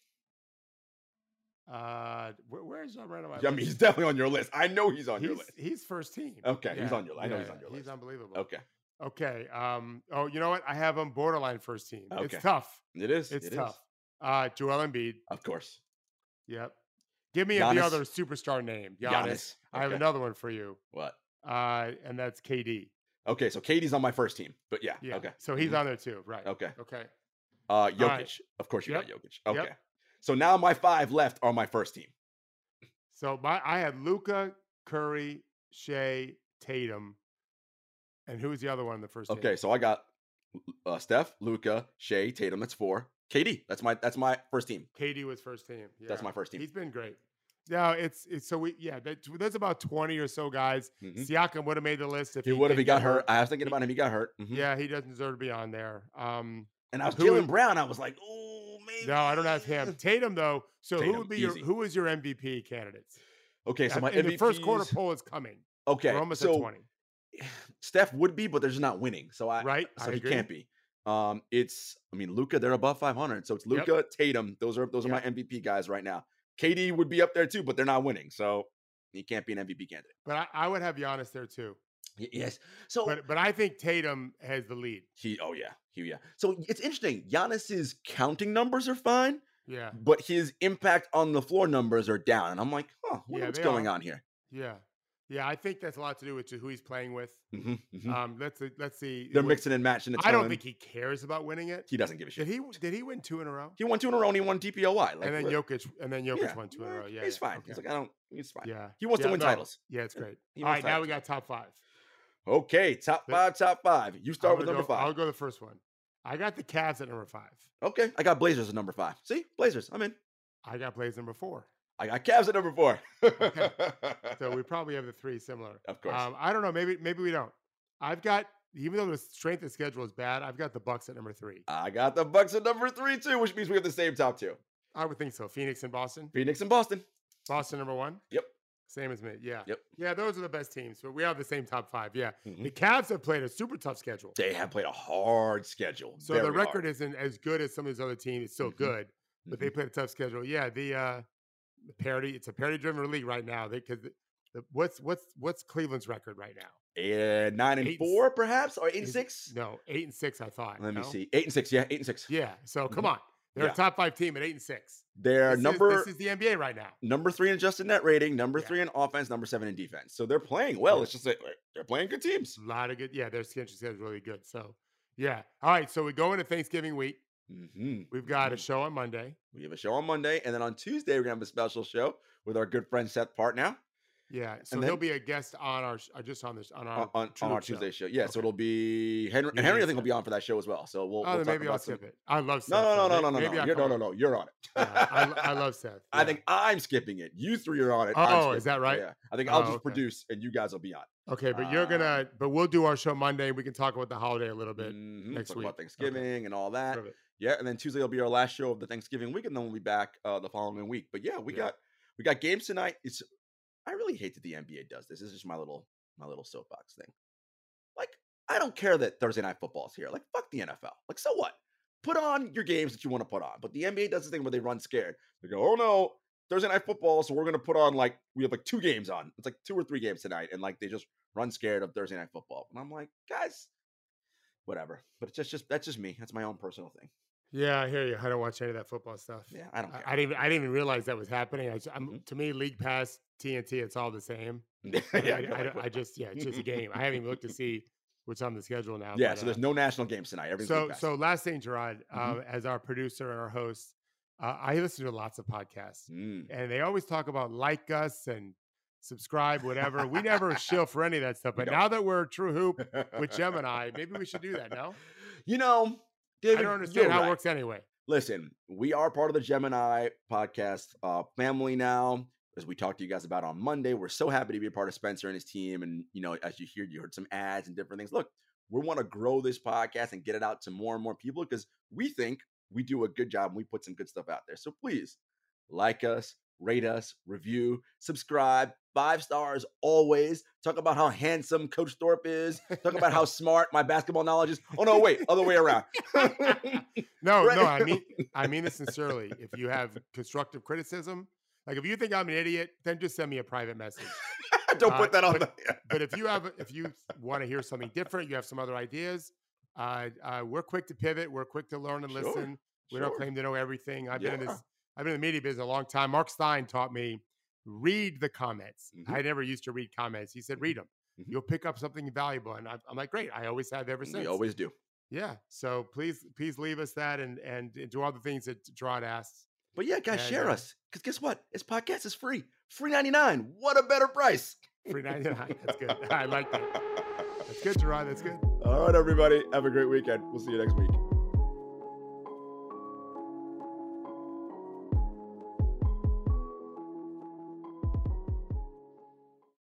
B: Uh, where, where's John Morant on my
A: I mean,
B: list?
A: he's definitely on your list. I know he's on your
B: He's,
A: list.
B: he's first team.
A: Okay, he's on your- I know he's on your
B: He's
A: list.
B: unbelievable.
A: Okay,
B: Okay. Um. Oh, you know what? I have him borderline first team.
A: Okay.
B: It's tough.
A: it is.
B: It's
A: it is.
B: tough. Uh, Joel Embiid.
A: Of course.
B: Yep. Give me
A: Giannis.
B: the other superstar name. Giannis.
A: Giannis.
B: I have
A: Okay.
B: another one for you.
A: What?
B: Uh, and that's K D.
A: Okay, so Katie's on my first team, but yeah.
B: Yeah.
A: Okay.
B: So he's
A: Mhm.
B: on there too. Right.
A: Okay.
B: Okay.
A: Uh, Jokic.
B: right.
A: Of course, you
B: Yep.
A: got Jokic. Okay.
B: Yep.
A: So now my five left are my first team.
B: So my I had Luca, Curry, Shea, Tatum, and who was the other one in the first team?
A: Okay, so I got uh, Steph, Luca, Shea, Tatum. That's four. K D. That's my that's my first team.
B: K D was first team. Yeah.
A: That's my first team.
B: He's been great. No, it's it's so we yeah. That, there's about twenty or so guys.
A: Mhm.
B: Siakam would have made the list if
A: He would have.
B: didn't
A: He got
B: get
A: hurt. I was thinking about him. He got hurt. Mhm.
B: Yeah, he doesn't deserve to be on there. Um,
A: And I was
B: Who
A: Jalen
B: is-
A: Brown. I was like, oh, maybe.
B: no, I don't have him. Tatum though. So who
A: Tatum,
B: would be your
A: easy.
B: who was your M V P candidates?
A: Okay, so
B: Uh,
A: my
B: and the first quarter
A: M V Ps
B: poll is coming.
A: Okay,
B: We're almost
A: so
B: at twenty.
A: Steph would be, but they're just not winning. So I
B: Right?
A: So
B: I
A: he
B: agree.
A: can't be. Um, it's I mean Luca, they're above five hundred, so it's
B: Yep.
A: Luca, Tatum. Those are those are
B: Yep.
A: my M V P guys right now. K D would be up there too, but they're not winning, so he can't be an M V P candidate.
B: But I, I would have Giannis there too.
A: Y- Yes. So
B: But but I think Tatum has the lead.
A: he, oh yeah, he, yeah. So it's interesting. Giannis's counting numbers are fine,
B: Yeah.
A: but his impact on the floor numbers are down. And I'm like, huh, what-
B: Yeah,
A: what's
B: they
A: going
B: are.
A: on here?
B: Yeah. Yeah. I think that's a lot to do with who he's playing with.
A: Mhm, mhm.
B: Um, let's let's see.
A: They're
B: Wait,
A: mixing and matching. A
B: I don't
A: ton.
B: think he cares about winning it.
A: he doesn't give a shit.
B: Did he did he win two in a row?
A: He won two in a row and he won T P O Y. Like,
B: and then
A: what-
B: Jokic and then Jokic
A: yeah,
B: won two in a
A: yeah,
B: row. Yeah.
A: he's
B: yeah,
A: fine.
B: okay.
A: He's like, I don't. He's fine.
B: Yeah.
A: He wants to
B: Yeah,
A: win
B: no,
A: titles.
B: Yeah, it's great.
A: He
B: All
A: wants
B: right, now we
A: titles.
B: got top five.
A: Okay, top
B: But-
A: five, top five. You
B: I'm
A: start with
B: gonna
A: number
B: go- I'll
A: five.
B: go the first one. I got the Cavs at number five.
A: Okay, I got Blazers at number five. See, Blazers. I'm in.
B: I got Blaze number four.
A: I got Cavs at number four.
B: So we probably have the three similar.
A: Of course.
B: Um, I don't know. Maybe maybe we don't. I've got even though the strength of schedule is bad, I've got the Bucks at number three.
A: I got the Bucks at number three too, which means we have the same top two.
B: I would think so. Phoenix and Boston.
A: Phoenix and Boston.
B: Boston number one.
A: Yep.
B: Same as me. Yeah.
A: Yep.
B: Yeah, those are the best teams. But we have the same top five. Yeah.
A: Mhm.
B: The Cavs have played a super tough schedule.
A: They have played a hard schedule.
B: So
A: very
B: the record
A: hard.
B: isn't as good as some of these other teams. It's still
A: Mhm.
B: good, but they
A: Mhm.
B: played a tough schedule. Yeah, the uh the parity, it's a parity driven league right now. They because the, the, what's what's what's Cleveland's record right now?
A: Eh, nine and
B: Eight and
A: four, perhaps, or eight and
B: Is-
A: six.
B: No, eight and six, I thought.
A: Let me
B: no?
A: see. Eight and six. Yeah, eight and six.
B: Yeah. So come
A: Mhm.
B: on. They're
A: Yeah.
B: a top five team at eight and six.
A: They're
B: This is-
A: number
B: this is the N B A right now.
A: number three in adjusted net rating, number
B: Yeah.
A: three in offense, number seven in defense. So they're playing well.
B: Yeah.
A: It's just that like, they're playing good teams.
B: A lot of good. Yeah, their schedule is really good. So yeah. All right. So we go into Thanksgiving week.
A: Mm-hmm.
B: We've got a show on Monday.
A: We have a show on Monday, and then on Tuesday we're gonna have a special show with our good friend Seth Partnow.
B: Yeah, so
A: And
B: he'll
A: then
B: be a guest on our sh- uh, just on this on
A: on,
B: our
A: on,
B: True
A: on our
B: Hoop show.
A: Tuesday show. Yeah, so
B: Okay.
A: it'll be Henry.
B: You
A: And Henry,
B: and
A: I think, will
B: Seth.
A: be on for that show as well. So we'll
B: Oh,
A: we'll
B: then
A: talk
B: maybe I'll
A: about some.
B: skip it. I love
A: No,
B: Seth.
A: no,
B: though.
A: no, no,
B: May-
A: no, no,
B: Maybe
A: no.
B: I
A: You're, no,
B: come
A: no,
B: on.
A: no. You're on it.
B: Yeah, I, I love Seth.
A: I
B: Yeah.
A: think I'm skipping it. You three are on it.
B: Oh,
A: I'm
B: is that
A: skipping it.
B: right?
A: Yeah. I think
B: Oh,
A: I'll just
B: okay.
A: produce and you guys will be on.
B: Okay, but you're
A: Um,
B: gonna, but we'll do our show Monday. We can talk about the holiday a little bit
A: mhm,
B: next
A: talk
B: week.
A: about Thanksgiving and all that.
B: Perfect.
A: Yeah, and then Tuesday will be our last show of the Thanksgiving week, and then we'll be back uh, the following week. But yeah, we
B: Yeah.
A: got we got games tonight. It's I really hate that the N B A does this. This is just my little my little soapbox thing. Like, I don't care that Thursday night football is here. Like, fuck the N F L. Like, so what? Put on your games that you want to put on. But the N B A does this thing where they run scared. They go, oh no, Thursday night football, so we're gonna put on like we have like two games on. It's like two or three games tonight, and like they just run scared of Thursday night football. And I'm like, guys, whatever. But it's just just that's just me. That's my own personal thing.
B: Yeah, I hear you. I don't watch any of that football stuff.
A: Yeah, I don't
B: I,
A: care.
B: I didn't. Even, I didn't even realize that was happening. I, I'm,
A: Mhm.
B: To me, League Pass, T N T, it's all the same.
A: yeah,
B: I,
A: you're
B: I,
A: like,
B: I, don't- I
A: what?
B: just yeah, it's just a game. I haven't even looked to see what's on the schedule now.
A: Yeah,
B: but,
A: so there's
B: uh,
A: no national games tonight. Everything's League
B: so
A: Pass.
B: so last thing, Gerard, uh,
A: Mhm.
B: as our producer and our host, uh, I listen to lots of podcasts,
A: Mm.
B: and they always talk about like us and subscribe, whatever. We never shill for any of that stuff.
A: We
B: But
A: don't.
B: now that we're True Hoop with Gemini, maybe we should do that. No,
A: You know, David,
B: I don't understand
A: you're
B: how
A: right.
B: it works anyway.
A: Listen, we are part of the Gemini podcast uh, family now. As we talked to you guys about on Monday, we're so happy to be a part of Spencer and his team. And, you know, as you hear, you heard some ads and different things. Look, we want to grow this podcast and get it out to more and more people because we think we do a good job and we put some good stuff out there. So please like us, rate us, review, subscribe, five stars always. Talk about how handsome Coach Thorpe is. Talk about how smart my basketball knowledge is. Oh, no, wait, other way around.
B: No,
A: Right.
B: no, I mean, I mean this sincerely. If you have constructive criticism, like if you think I'm an idiot, then just send me a private message.
A: Don't
B: Uh,
A: put that on
B: but-
A: the.
B: But if you have, if you want to hear something different, you have some other ideas. Uh, uh, we're quick to pivot. We're quick to learn and
A: Sure,
B: listen. We don't
A: sure.
B: claim to know everything. I've been in
A: Yeah.
B: this. I've been in the media business a long time. Mark Stein taught me read the comments.
A: Mhm.
B: I never used to read comments. He said read them.
A: Mhm.
B: You'll pick up something valuable. And I, I'm like, great. I always have ever since.
A: We always do.
B: Yeah. So please, please leave us that and and do all the things that Gerard asks.
A: But yeah, guys,
B: And,
A: share
B: uh,
A: us. Because guess what? This podcast is free. Free ninety-nine. What a better price.
B: Free ninety-nine. That's good. I like that. That's good, Gerard. That's good.
A: All right, everybody. Have a great weekend. We'll see you next week.